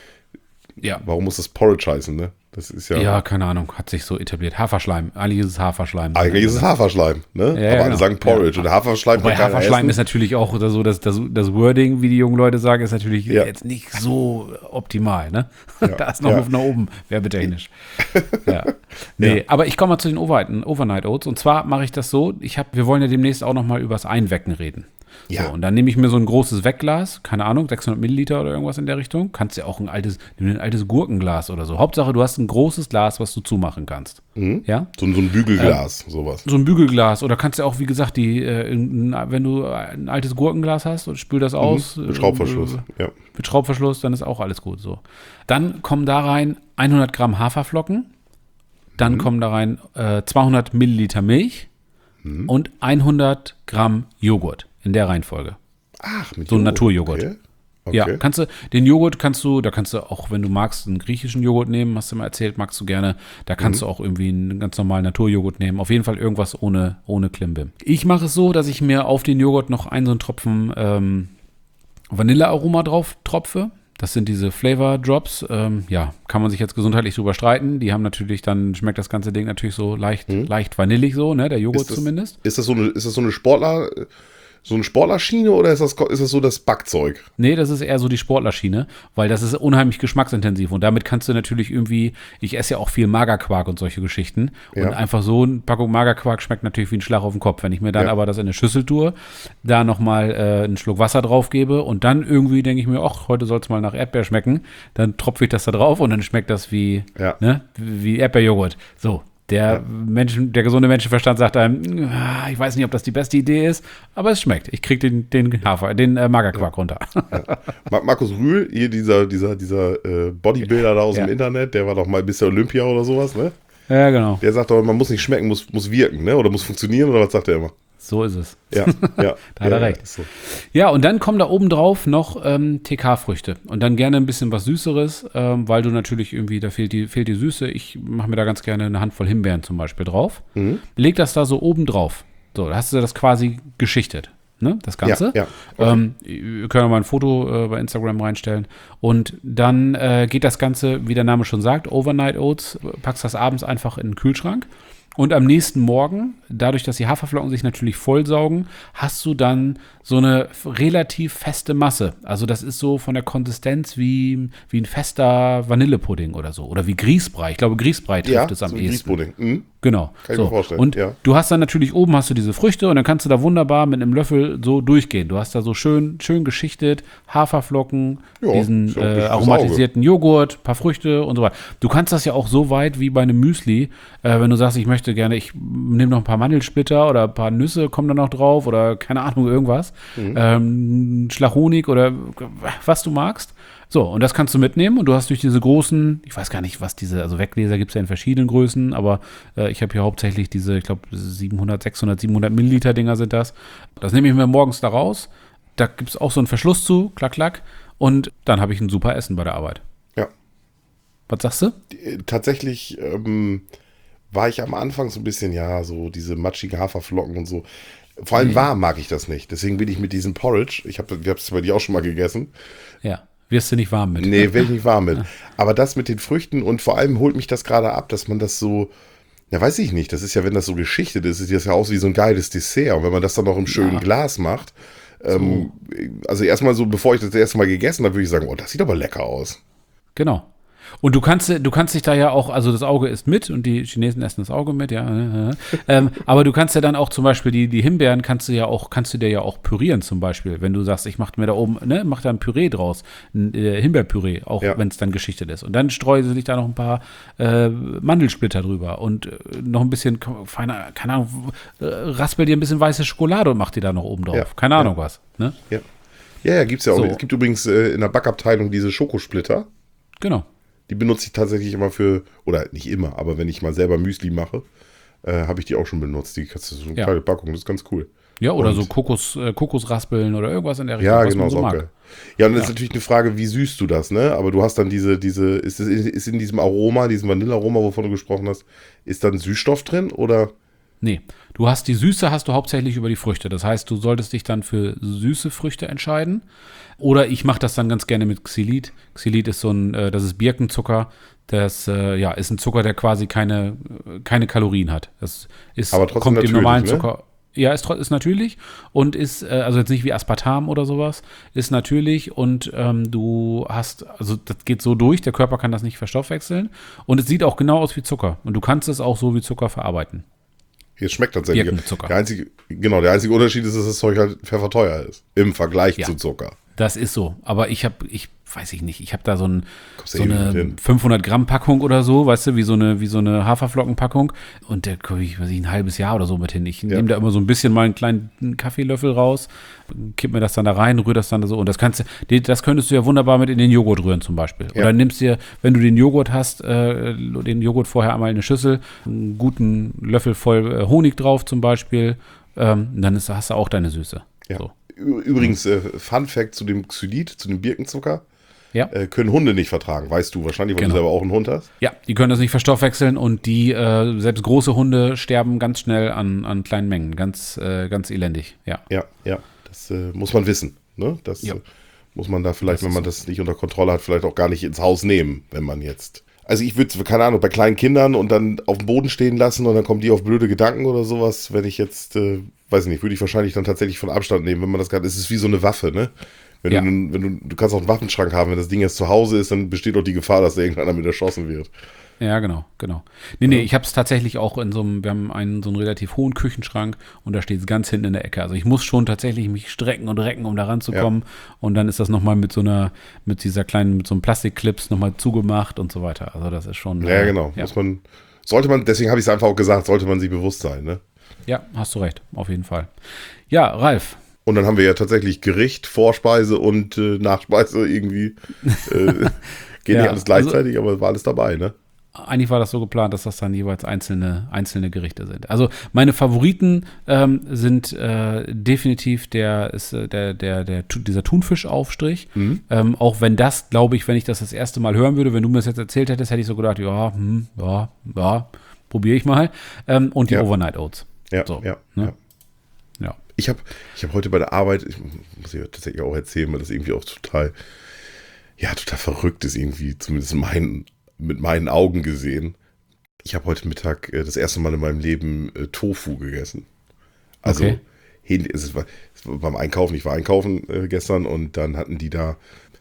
Ja. warum muss das Porridge heißen, ne? Das ist ja. Ja, keine Ahnung, hat sich so etabliert. Haferschleim, eigentlich ist es Haferschleim. Eigentlich ist es Haferschleim, ne? Ja, aber ja, alle genau. sagen Porridge. Ja. Und Haferschleim Wobei kann keiner Haferschleim essen. ist natürlich auch oder so, das, das, das Wording, wie die jungen Leute sagen, ist natürlich Ja. jetzt nicht so optimal, ne? Ja. Da ist noch Ja. Luft nach oben, werbetechnisch. Ja. Nee, Ja. aber ich komme mal zu den Overnight, Overnight Oats. Und zwar mache ich das so, ich hab, wir wollen ja demnächst auch noch mal übers Einwecken reden. Ja. So, und dann nehme ich mir so ein großes Wegglas, keine Ahnung, sechshundert Milliliter oder irgendwas in der Richtung. Kannst ja auch ein altes, nimm dir ein altes Gurkenglas oder so. Hauptsache, du hast ein großes Glas, was du zumachen kannst. Ja? So, so ein Bügelglas, sowas. So ein Bügelglas oder kannst ja auch, wie gesagt, die, äh, in- wenn du ein altes Gurkenglas hast und spül das aus. Mit Schraubverschluss. Äh, Ja. mit Schraubverschluss, dann ist auch alles gut so. Dann kommen da rein hundert Gramm Haferflocken, dann kommen da rein äh, zweihundert Milliliter Milch und hundert Gramm Joghurt in der Reihenfolge. Ach, mit So ein Joghurt. Naturjoghurt. Okay. Okay. Ja, kannst du, den Joghurt kannst du, da kannst du auch, wenn du magst, einen griechischen Joghurt nehmen, hast du mal erzählt, magst du gerne. Da kannst du auch irgendwie einen ganz normalen Naturjoghurt nehmen. Auf jeden Fall irgendwas ohne, ohne Klimbim. Ich mache es so, dass ich mir auf den Joghurt noch einen so einen Tropfen ähm, Vanillearoma drauf tropfe. Das sind diese Flavor Drops. Ähm, ja, kann man sich jetzt gesundheitlich drüber streiten. Die haben natürlich, dann schmeckt das ganze Ding natürlich so leicht, leicht vanillig so, ne? Der Joghurt Ist das, zumindest. Ist das so eine, ist das so eine Sportler, so eine Sportlerschiene oder ist das, ist das so das Backzeug? Nee, das ist eher so die Sportlerschiene, weil das ist unheimlich geschmacksintensiv und damit kannst du natürlich irgendwie, ich esse ja auch viel Magerquark und solche Geschichten und Ja. einfach so eine Packung Magerquark schmeckt natürlich wie ein Schlag auf den Kopf. Wenn ich mir dann Ja. aber das in eine Schüssel tue, da nochmal äh, einen Schluck Wasser drauf gebe und dann irgendwie denke ich mir, ach, heute soll es mal nach Erdbeer schmecken, dann tropfe ich das da drauf und dann schmeckt das wie, Ja. ne, wie Erdbeerjoghurt. So. Der, Menschen, der gesunde Menschenverstand sagt einem, ah, ich weiß nicht, ob das die beste Idee ist, aber es schmeckt. Ich kriege den, den Hafer, den äh, Magerquark runter. Mar- Markus Rühl, hier dieser, dieser, dieser äh, Bodybuilder da aus Ja. dem Internet, der war doch mal Mister Olympia oder sowas, ne? Ja, genau. Der sagt doch, man muss nicht schmecken, muss, muss wirken, ne? Oder muss funktionieren, oder was sagt er immer? So ist es. Ja, ja. Da hat er ja, recht. ist so. Ja, und dann kommen da oben drauf noch ähm, T K-Früchte. Und dann gerne ein bisschen was Süßeres, ähm, weil du natürlich irgendwie, da fehlt die, fehlt die Süße. Ich mache mir da ganz gerne eine Handvoll Himbeeren zum Beispiel drauf. Mhm. Leg das da so oben drauf. So, da hast du das quasi geschichtet. Ne, das Ganze. Ja, ja, okay. Ähm, wir können mal ein Foto äh, bei Instagram reinstellen. Und dann äh, geht das Ganze, wie der Name schon sagt, Overnight Oats, packst das abends einfach in den Kühlschrank. Und am nächsten Morgen, dadurch, dass die Haferflocken sich natürlich vollsaugen, hast du dann so eine relativ feste Masse. Also das ist so von der Konsistenz wie, wie ein fester Vanillepudding oder so. Oder wie Grießbrei. Ich glaube, Grießbrei trifft Ja, es am so ehesten. Grießpudding. Mhm. Genau. Kann ich so. mir vorstellen, Und ja. du hast dann natürlich oben hast du diese Früchte und dann kannst du da wunderbar mit einem Löffel so durchgehen. Du hast da so schön, schön geschichtet, Haferflocken, Ja, diesen ist ja auch äh, richtig fürs aromatisierten Joghurt, paar Früchte und so weiter. Du kannst das ja auch so weit wie bei einem Müsli, äh, wenn du sagst, ich möchte gerne, ich nehme noch ein paar Mandelsplitter oder ein paar Nüsse, kommen da noch drauf oder keine Ahnung, irgendwas. Mhm. Ähm, Schlag Honig oder was du magst. So, und das kannst du mitnehmen und du hast durch diese großen, ich weiß gar nicht, was diese, also Weggläser gibt es ja in verschiedenen Größen, aber äh, ich habe hier hauptsächlich diese, ich glaube, siebenhundert, sechshundert, siebenhundert Milliliter Dinger sind das. Das nehme ich mir morgens da raus. Da gibt es auch so einen Verschluss zu, klack, klack. Und dann habe ich ein super Essen bei der Arbeit. Ja. Was sagst du? Die- Tatsächlich ähm, war ich am Anfang so ein bisschen, ja, so diese matschigen Haferflocken und so. Vor allem warm mag ich das nicht. Deswegen bin ich mit diesem Porridge, ich habe es bei dir auch schon mal gegessen. Ja. Wirst du nicht warm mit? Nee, werde ich nicht warm mit. Aber das mit den Früchten und vor allem holt mich das gerade ab, dass man das so, ja, weiß ich nicht, das ist ja, wenn das so geschichtet ist, sieht das ja aus wie so ein geiles Dessert. Und wenn man das dann noch im schönen Ja. Glas macht, ähm, also erstmal so, bevor ich das erste Mal gegessen habe, würde ich sagen, oh, das sieht aber lecker aus. Genau. Und du kannst, du kannst dich da ja auch, also das Auge isst mit und die Chinesen essen das Auge mit, ja. ähm, aber du kannst ja dann auch zum Beispiel die, die Himbeeren kannst du ja auch, kannst du dir ja auch pürieren zum Beispiel, wenn du sagst, ich mache mir da oben, ne, mach da ein Püree draus, ein äh, Himbeerpüree, auch Ja. wenn es dann geschichtet ist. Und dann streue ich da noch ein paar äh, Mandelsplitter drüber und äh, noch ein bisschen feiner, keine Ahnung, äh, raspel dir ein bisschen weiße Schokolade und mach die da noch oben drauf. Ja. Keine Ahnung Ja. was. Ne? Ja, ja, ja gibt's ja auch. So. Es gibt übrigens äh, in der Backabteilung diese Schokosplitter. Genau. Die benutze ich tatsächlich immer für, oder nicht immer, aber wenn ich mal selber Müsli mache, äh, habe ich die auch schon benutzt. Die kannst du so eine Ja. kleine Packung, das ist ganz cool. Ja, oder Und- so Kokos, äh, Kokosraspeln oder irgendwas in der Richtung, Ja, was genau, man so ist auch mag. geil. Ja, und das ist natürlich eine Frage, wie süßt du das, ne? Aber du hast dann diese, diese, ist, es, ist in diesem Aroma, diesem Vanillearoma, wovon du gesprochen hast, ist dann Süßstoff drin oder? Nee, du hast die Süße hast du hauptsächlich über die Früchte. Das heißt, du solltest dich dann für süße Früchte entscheiden. Oder ich mache das dann ganz gerne mit Xylit. Xylit ist so ein, äh, das ist Birkenzucker. Das äh, ja, ist ein Zucker, der quasi keine, äh, keine Kalorien hat. Das ist, Aber trotzdem kommt dem natürlich, normalen ne? Zucker. Ja, ist, tro- ist natürlich und ist, äh, also jetzt nicht wie Aspartam oder sowas, ist natürlich und ähm, du hast, also das geht so durch, der Körper kann das nicht verstoffwechseln und es sieht auch genau aus wie Zucker und du kannst es auch so wie Zucker verarbeiten. Jetzt schmeckt tatsächlich. Birkenzucker. Der einzige, genau, der einzige Unterschied ist, dass das Zeug halt pfefferteuer ist. Im Vergleich Ja. zu Zucker. Das ist so. Aber ich habe, ich weiß ich nicht, ich habe da so, ein, Kommst du so ewig eine mit hin. fünfhundert Gramm Packung oder so, weißt du, wie so eine, wie so eine Haferflockenpackung. Und da komme ich, weiß ich, ein halbes Jahr oder so mit hin. Ich nehme da immer so ein bisschen mal einen kleinen Kaffeelöffel raus, kipp mir das dann da rein, rühre das dann da so. Und das kannst du, das könntest du ja wunderbar mit in den Joghurt rühren zum Beispiel. Ja. Oder nimmst dir, wenn du den Joghurt hast, äh, den Joghurt vorher einmal in eine Schüssel, einen guten Löffel voll äh, Honig drauf zum Beispiel. Ähm, dann ist, hast du auch deine Süße. Ja. So. Ü- Übrigens, äh, Fun Fact zu dem Xylit, zu dem Birkenzucker, Ja. äh, können Hunde nicht vertragen. Weißt du wahrscheinlich, weil Genau. du selber auch einen Hund hast. Ja, die können das nicht verstoffwechseln und die, äh, selbst große Hunde sterben ganz schnell an, an kleinen Mengen. Ganz, äh, ganz elendig, ja. Ja, ja, das äh, muss man wissen. Ne? Das Ja. äh, muss man da vielleicht, Das wenn ist man das nicht unter Kontrolle hat, vielleicht auch gar nicht ins Haus nehmen, wenn man jetzt. Also ich würde, keine Ahnung, bei kleinen Kindern und dann auf dem Boden stehen lassen und dann kommen die auf blöde Gedanken oder sowas, wenn ich jetzt, äh, weiß ich nicht, würde ich wahrscheinlich dann tatsächlich von Abstand nehmen, wenn man das gerade, es ist wie so eine Waffe, ne? Wenn, Ja. du, wenn du, du kannst auch einen Waffenschrank haben, wenn das Ding jetzt zu Hause ist, dann besteht auch die Gefahr, dass da irgendwann damit erschossen wird. Ja, genau, genau. Nee, nee, ich habe es tatsächlich auch in so einem, wir haben einen so einen relativ hohen Küchenschrank und da steht es ganz hinten in der Ecke. Also ich muss schon tatsächlich mich strecken und recken, um da ranzukommen. Und dann ist das nochmal mit so einer, mit dieser kleinen, mit so einem Plastikclips nochmal zugemacht und so weiter. Also das ist schon. Ja, äh, genau. Ja. Muss man, sollte man, deswegen habe ich es einfach auch gesagt, sollte man sich bewusst sein, ne? Ja, hast du recht, auf jeden Fall. Ja, Ralf. Und dann haben wir ja tatsächlich Gericht, Vorspeise und äh, Nachspeise irgendwie. Äh, geht Ja, nicht alles gleichzeitig, aber war alles dabei, ne? Eigentlich war das so geplant, dass das dann jeweils einzelne, einzelne Gerichte sind. Also meine Favoriten ähm, sind äh, definitiv der, ist, äh, der, der, der, Tu- dieser Thunfischaufstrich. Mhm. Ähm, auch wenn das, glaube ich, wenn ich das das erste Mal hören würde, wenn du mir das jetzt erzählt hättest, hätte ich so gedacht, ja, hm, ja, ja, probiere ich mal. Ähm, und die Ja. Overnight Oats. Ja, So, ja, ne? ja. Ja. Ich habe ich hab heute bei der Arbeit, ich muss ja tatsächlich auch erzählen, weil das irgendwie auch total, ja, total verrückt ist irgendwie, zumindest mein, mit meinen Augen gesehen. Ich habe heute Mittag äh, das erste Mal in meinem Leben äh, Tofu gegessen. Also Okay. Hähn- es war, es war beim Einkaufen, ich war einkaufen äh, gestern und dann hatten die da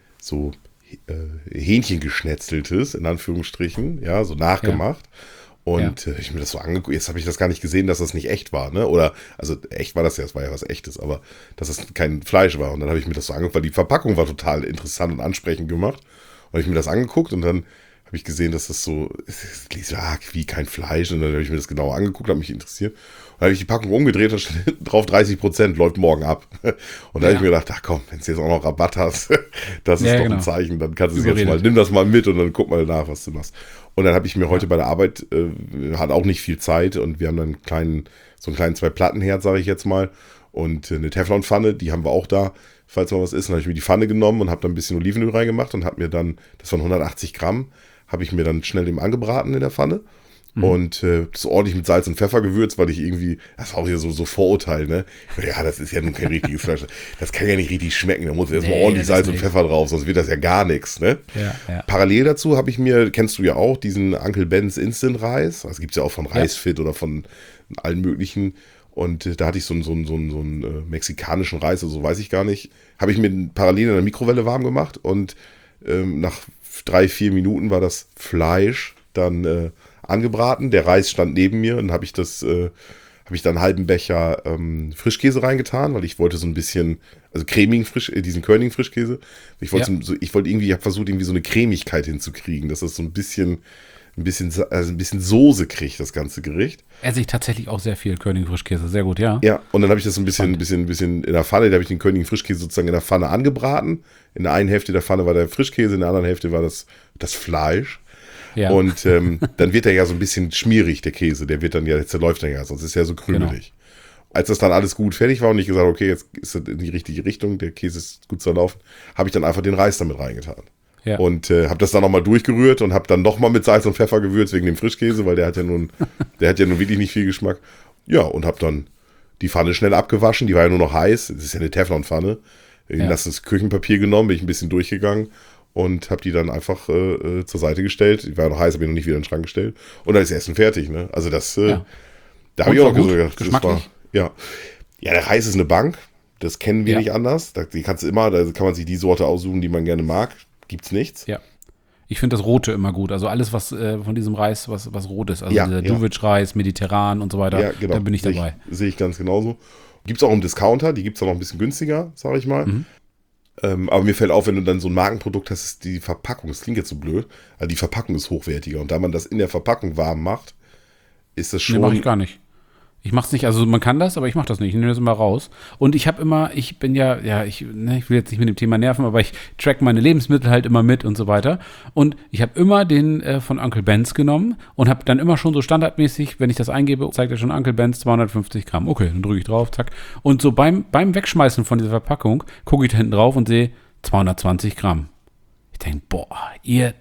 so äh, Hähnchengeschnetzeltes, in Anführungsstrichen, ja, so nachgemacht. Und äh, ich mir das so angeguckt, jetzt habe ich das gar nicht gesehen, dass das nicht echt war, ne? Oder, also echt war das ja, es war ja was Echtes, aber dass das kein Fleisch war. Und dann habe ich mir das so angeguckt, weil die Verpackung war total interessant und ansprechend gemacht. Und habe ich mir das angeguckt und dann habe ich gesehen, dass das so, es liest ja wie kein Fleisch. Und dann habe ich mir das genauer angeguckt, habe mich interessiert. Und dann habe ich die Packung umgedreht und stand hinten drauf dreißig Prozent, läuft morgen ab. Und da habe Ja. ich mir gedacht, ach komm, wenn du jetzt auch noch Rabatt hast, das ist Ja, doch genau. ein Zeichen, dann kannst du es jetzt Überredet. mal, nimm das mal mit und dann guck mal nach, was du machst. Und dann habe ich mir heute bei der Arbeit, äh, hat auch nicht viel Zeit und wir haben dann einen kleinen, so einen kleinen Zwei-Platten-Herd, sage ich jetzt mal, und äh, eine Teflonpfanne, die haben wir auch da, falls mal was ist. Dann habe ich mir die Pfanne genommen und habe dann ein bisschen Olivenöl reingemacht und habe mir dann, das waren hundertachtzig Gramm, habe ich mir dann schnell eben angebraten in der Pfanne. Und äh, das ordentlich mit Salz und Pfeffer gewürzt, weil ich irgendwie, das war auch wieder so, so Vorurteil, ne? Ja, das ist ja nun kein richtiges Fleisch. Das kann ja nicht richtig schmecken. Da muss erstmal Nee, ordentlich das ist Salz und nicht. Pfeffer drauf, sonst wird das ja gar nichts, ne? Ja, ja. Parallel dazu habe ich mir, kennst du ja auch, diesen Uncle Ben's Instant Reis. Das gibt es ja auch von Reisfit oder von allen möglichen. Und äh, da hatte ich so einen, so einen, so einen, so einen äh, mexikanischen Reis, oder so weiß ich gar nicht. Habe ich mir parallel in der Mikrowelle warm gemacht und ähm, nach drei, vier Minuten war das Fleisch dann äh, angebraten. Der Reis stand neben mir und habe ich das, äh, habe ich dann einen halben Becher ähm, Frischkäse reingetan, weil ich wollte so ein bisschen, also cremigen Frisch, äh, diesen Körnigen Frischkäse. Ich wollte, Ja. so, ich wollte irgendwie, ich habe versucht irgendwie so eine Cremigkeit hinzukriegen, dass das so ein bisschen, ein bisschen, sa- also ein bisschen Soße kriegt, das ganze Gericht. Esse ich tatsächlich auch sehr viel König Frischkäse. Sehr gut, ja. Ja, und dann habe ich das so ein bisschen, ein bisschen, ein bisschen in der Pfanne, da habe ich den Königen Frischkäse sozusagen in der Pfanne angebraten. In der einen Hälfte der Pfanne war der Frischkäse, in der anderen Hälfte war das, das Fleisch. Ja. Und ähm, dann wird er ja so ein bisschen schmierig, der Käse. Der wird dann ja, der zerläuft dann ja, sonst ist er so krümelig. Als das dann alles gut fertig war und ich gesagt habe, okay, jetzt ist das in die richtige Richtung, der Käse ist gut zerlaufen, habe ich dann einfach den Reis damit reingetan. Ja. Und äh, habe das dann nochmal durchgerührt und habe dann nochmal mit Salz und Pfeffer gewürzt wegen dem Frischkäse, weil der hat ja nun, der hat ja nun wirklich nicht viel Geschmack. Ja, und habe dann die Pfanne schnell abgewaschen, die war ja nur noch heiß, das ist ja eine Teflonpfanne. Ich Ja. habe das Küchenpapier genommen, bin ich ein bisschen durchgegangen und habe die dann einfach äh, äh, zur Seite gestellt. Die war ja noch heiß, habe ich noch nicht wieder in den Schrank gestellt. Und dann ist Essen fertig, ne? Also das, äh, Ja. da habe Und ich auch war noch gut? gesagt, das war, Geschmacklich? ja. Ja, der Reis ist eine Bank, das kennen wir Ja. nicht anders. Da, die kannst du immer, da kann man sich die Sorte aussuchen, die man gerne mag. Gibt's nichts. Ja. Ich finde das Rote immer gut. Also alles, was äh, von diesem Reis, was, was rot ist. Also Ja, dieser ja. Duwitsch-Reis, mediterran und so weiter. Ja, genau. Da bin ich Sehe dabei. Sehe ich ganz genauso. Gibt es auch im Discounter, die gibt es auch noch ein bisschen günstiger, sage ich mal. Mhm. Ähm, aber mir fällt auf, wenn du dann so ein Markenprodukt hast, ist die Verpackung, das klingt jetzt so blöd, also die Verpackung ist hochwertiger. Und da man das in der Verpackung warm macht, ist das Nee, schon. mache ich gar nicht. Ich mache es nicht, also man kann das, aber ich mache das nicht. Ich nehme das immer raus. Und ich habe immer, ich bin ja, ja, ich, ne, ich will jetzt nicht mit dem Thema nerven, aber ich track meine Lebensmittel halt immer mit und so weiter. Und ich habe immer den äh, von Uncle Ben's genommen und habe dann immer schon so standardmäßig, wenn ich das eingebe, zeigt er schon Uncle Ben's zweihundertfünfzig Gramm. Okay, dann drücke ich drauf, zack. Und so beim, beim Wegschmeißen von dieser Verpackung gucke ich da hinten drauf und sehe zweihundertzwanzig Gramm. Ich denke, boah, ihr,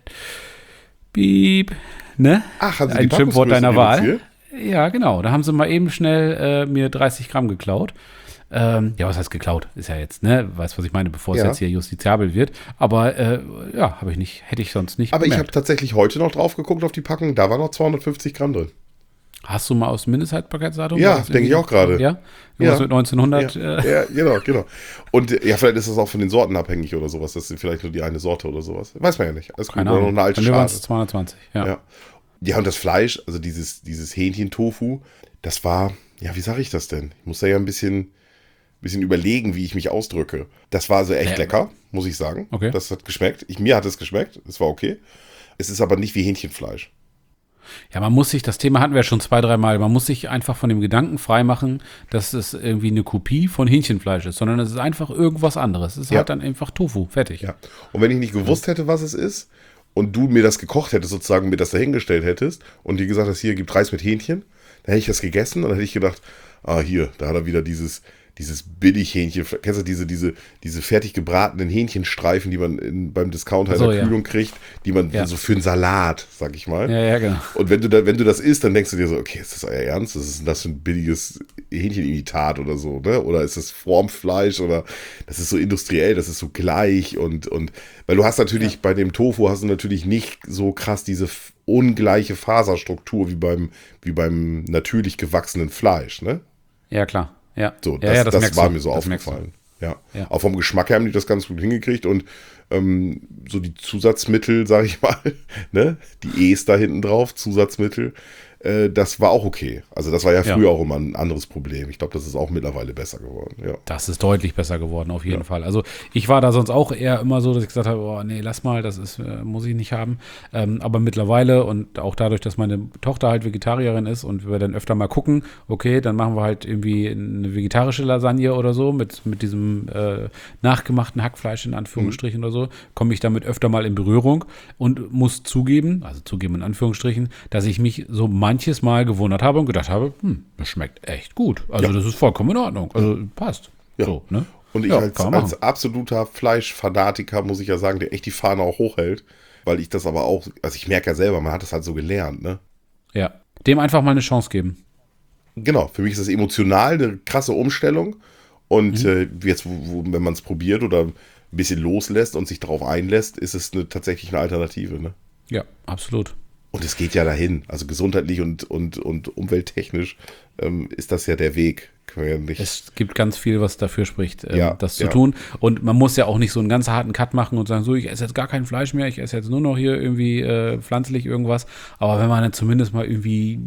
piep, ne? Ach, haben Sie die Ein Schimpfwort Packungsgröße deiner Wahl. reduziert? Ja, genau. Da haben sie mal eben schnell äh, mir dreißig Gramm geklaut. Ähm, ja, was heißt geklaut? Ist ja jetzt, ne? Weißt, was ich meine, bevor es Ja. jetzt hier justiziabel wird. Aber äh, ja, habe ich nicht, hätte ich sonst nicht Aber ich habe gemerkt. tatsächlich heute noch drauf geguckt auf die Packung, da war noch zweihundertfünfzig Gramm drin. Hast du mal aus Mindesthaltbarkeitsdatum? Ja, War das denke ich irgendwie- auch gerade. Ja? Ja. Irgendwas mit neunzehnhundert? Ja, Äh, ja, genau, genau. Und äh, ja, vielleicht ist das auch von den Sorten abhängig oder sowas. Das ist vielleicht nur die eine Sorte oder sowas. Weiß man ja nicht. Alles gut, keine oder Ahnung. noch eine alte Bei mir waren Schale. es zweihundertzwanzig. Ja. Ja. Ja, und das Fleisch, also dieses, dieses Hähnchen-Tofu, das war, ja, wie sage ich das denn? Ich muss da ja ein bisschen, bisschen überlegen, wie ich mich ausdrücke. Das war also echt Ja. lecker, muss ich sagen. Okay. Das hat geschmeckt. Ich, mir hat es geschmeckt, es war okay. Es ist aber nicht wie Hähnchenfleisch. Ja, man muss sich, das Thema hatten wir ja schon zwei, dreimal, man muss sich einfach von dem Gedanken freimachen, dass es irgendwie eine Kopie von Hähnchenfleisch ist, sondern es ist einfach irgendwas anderes. Es ist Ja. halt dann einfach Tofu, fertig. Ja. Und wenn ich nicht gewusst hätte, was es ist, und du mir das gekocht hättest, sozusagen mir das dahingestellt hättest, und dir gesagt hast, hier gibt Reis mit Hähnchen, dann hätte ich das gegessen und dann hätte ich gedacht, ah, hier, da hat er wieder dieses, dieses Billighähnchen, kennst du diese, diese, diese fertig gebratenen Hähnchenstreifen, die man in, beim Discounter so, in der ja. Kühlung kriegt, die man Ja. so für einen Salat, sag ich mal. Ja, ja, genau. Und wenn du, da, wenn du das isst, dann denkst du dir so, okay, ist das euer Ernst? Was ist denn das für ein billiges Hähnchenimitat oder so, ne? Oder ist das Formfleisch oder das ist so industriell, das ist so gleich und, und weil du hast natürlich ja. bei dem Tofu hast du natürlich nicht so krass diese f- ungleiche Faserstruktur wie beim, wie beim natürlich gewachsenen Fleisch, ne? Ja, klar. Ja, so, ja, das, ja, das, das merkst war du. mir so das merkst aufgefallen. Ja. Ja. Auch vom Geschmack her haben die das ganz gut hingekriegt und ähm, so die Zusatzmittel, sag ich mal, ne? Die E's da hinten drauf, Zusatzmittel, äh, das war auch okay. Also das war ja früher Ja. auch immer ein anderes Problem. Ich glaube, das ist auch mittlerweile besser geworden. Ja. Das ist deutlich besser geworden, auf jeden Ja. Fall. Also ich war da sonst auch eher immer so, dass ich gesagt habe, oh nee, lass mal, das ist, äh, muss ich nicht haben. Ähm, aber mittlerweile und auch dadurch, dass meine Tochter halt Vegetarierin ist und wir dann öfter mal gucken, okay, dann machen wir halt irgendwie eine vegetarische Lasagne oder so mit, mit diesem äh, nachgemachten Hackfleisch in Anführungsstrichen mhm. oder so, komme ich damit öfter mal in Berührung und muss zugeben, also zugeben in Anführungsstrichen, dass ich mich so manches Mal gewundert habe und gedacht habe, hm, das schmeckt echt gut. Also Ja. das ist vollkommen in Ordnung. Also passt. Ja. So, ne? Und ich Ja, als, kann man als absoluter Fleischfanatiker muss ich ja sagen, der echt die Fahne auch hochhält, weil ich das aber auch, also ich merke ja selber, man hat das halt so gelernt, ne? Ja. Dem einfach mal eine Chance geben. Genau, für mich ist das emotional eine krasse Umstellung und Mhm. äh, jetzt, wo, wo, wenn man es probiert oder ein bisschen loslässt und sich darauf einlässt, ist es eine, tatsächlich eine Alternative, ne? Ja, absolut. Und es geht ja dahin, also gesundheitlich und, und, und umwelttechnisch ähm, ist das ja der Weg. Können wir ja nicht. Es gibt ganz viel, was dafür spricht, ähm, Ja, das zu ja. tun. Und man muss ja auch nicht so einen ganz harten Cut machen und sagen, so, ich esse jetzt gar kein Fleisch mehr, ich esse jetzt nur noch hier irgendwie äh, pflanzlich irgendwas. Aber wenn man dann zumindest mal irgendwie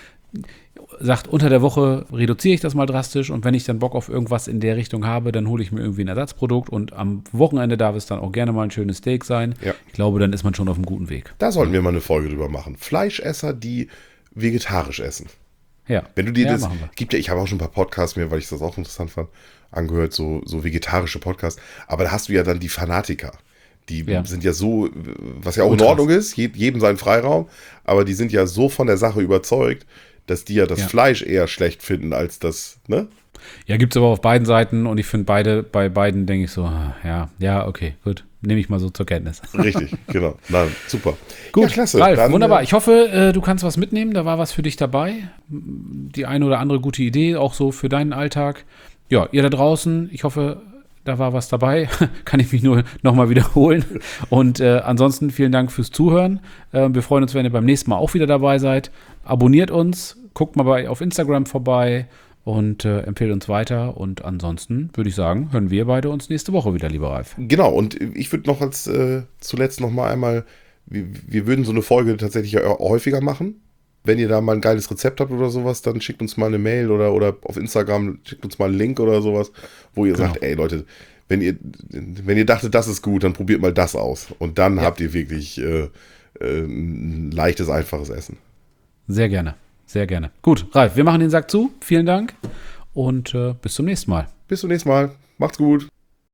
sagt, unter der Woche reduziere ich das mal drastisch und wenn ich dann Bock auf irgendwas in der Richtung habe, dann hole ich mir irgendwie ein Ersatzprodukt und am Wochenende darf es dann auch gerne mal ein schönes Steak sein. Ja. Ich glaube, dann ist man schon auf einem guten Weg. Da sollten wir mal eine Folge drüber machen. Fleischesser, die vegetarisch essen. Ja, Wenn du dir ja, das, machen wir. gibt ja, ich habe auch schon ein paar Podcasts mir, weil ich das auch interessant fand, angehört, so, so vegetarische Podcasts. Aber da hast du ja dann die Fanatiker. Die Ja. sind ja so, was ja auch Ultras. in Ordnung ist, je- jedem seinen Freiraum, aber die sind ja so von der Sache überzeugt, dass die ja das Ja. Fleisch eher schlecht finden als das, ne? Ja, gibt es aber auf beiden Seiten und ich finde beide, bei beiden denke ich so, ah, ja, ja, okay, gut, nehme ich mal so zur Kenntnis. Richtig, genau. Na, super. Gut, ja, klasse. Ralf, Dann, wunderbar. äh, Ich hoffe, äh, du kannst was mitnehmen, da war was für dich dabei. Die eine oder andere gute Idee, auch so für deinen Alltag. Ja, ihr da draußen, ich hoffe, da war was dabei. Kann ich mich nur nochmal wiederholen. Und äh, ansonsten vielen Dank fürs Zuhören. Äh, wir freuen uns, wenn ihr beim nächsten Mal auch wieder dabei seid. Abonniert uns, guckt mal bei, auf Instagram vorbei und äh, empfehlt uns weiter. Und ansonsten würde ich sagen, hören wir beide uns nächste Woche wieder, lieber Ralf. Genau, und ich würde noch als äh, zuletzt noch mal einmal, wir, wir würden so eine Folge tatsächlich ja häufiger machen. Wenn ihr da mal ein geiles Rezept habt oder sowas, dann schickt uns mal eine Mail oder, oder auf Instagram schickt uns mal einen Link oder sowas, wo ihr Genau. sagt, ey Leute, wenn ihr, wenn ihr dachtet, das ist gut, dann probiert mal das aus. Und dann Ja. habt ihr wirklich äh, äh, ein leichtes, einfaches Essen. Sehr gerne, sehr gerne. Gut, Ralf, wir machen den Sack zu. Vielen Dank und äh, bis zum nächsten Mal. Bis zum nächsten Mal. Macht's gut.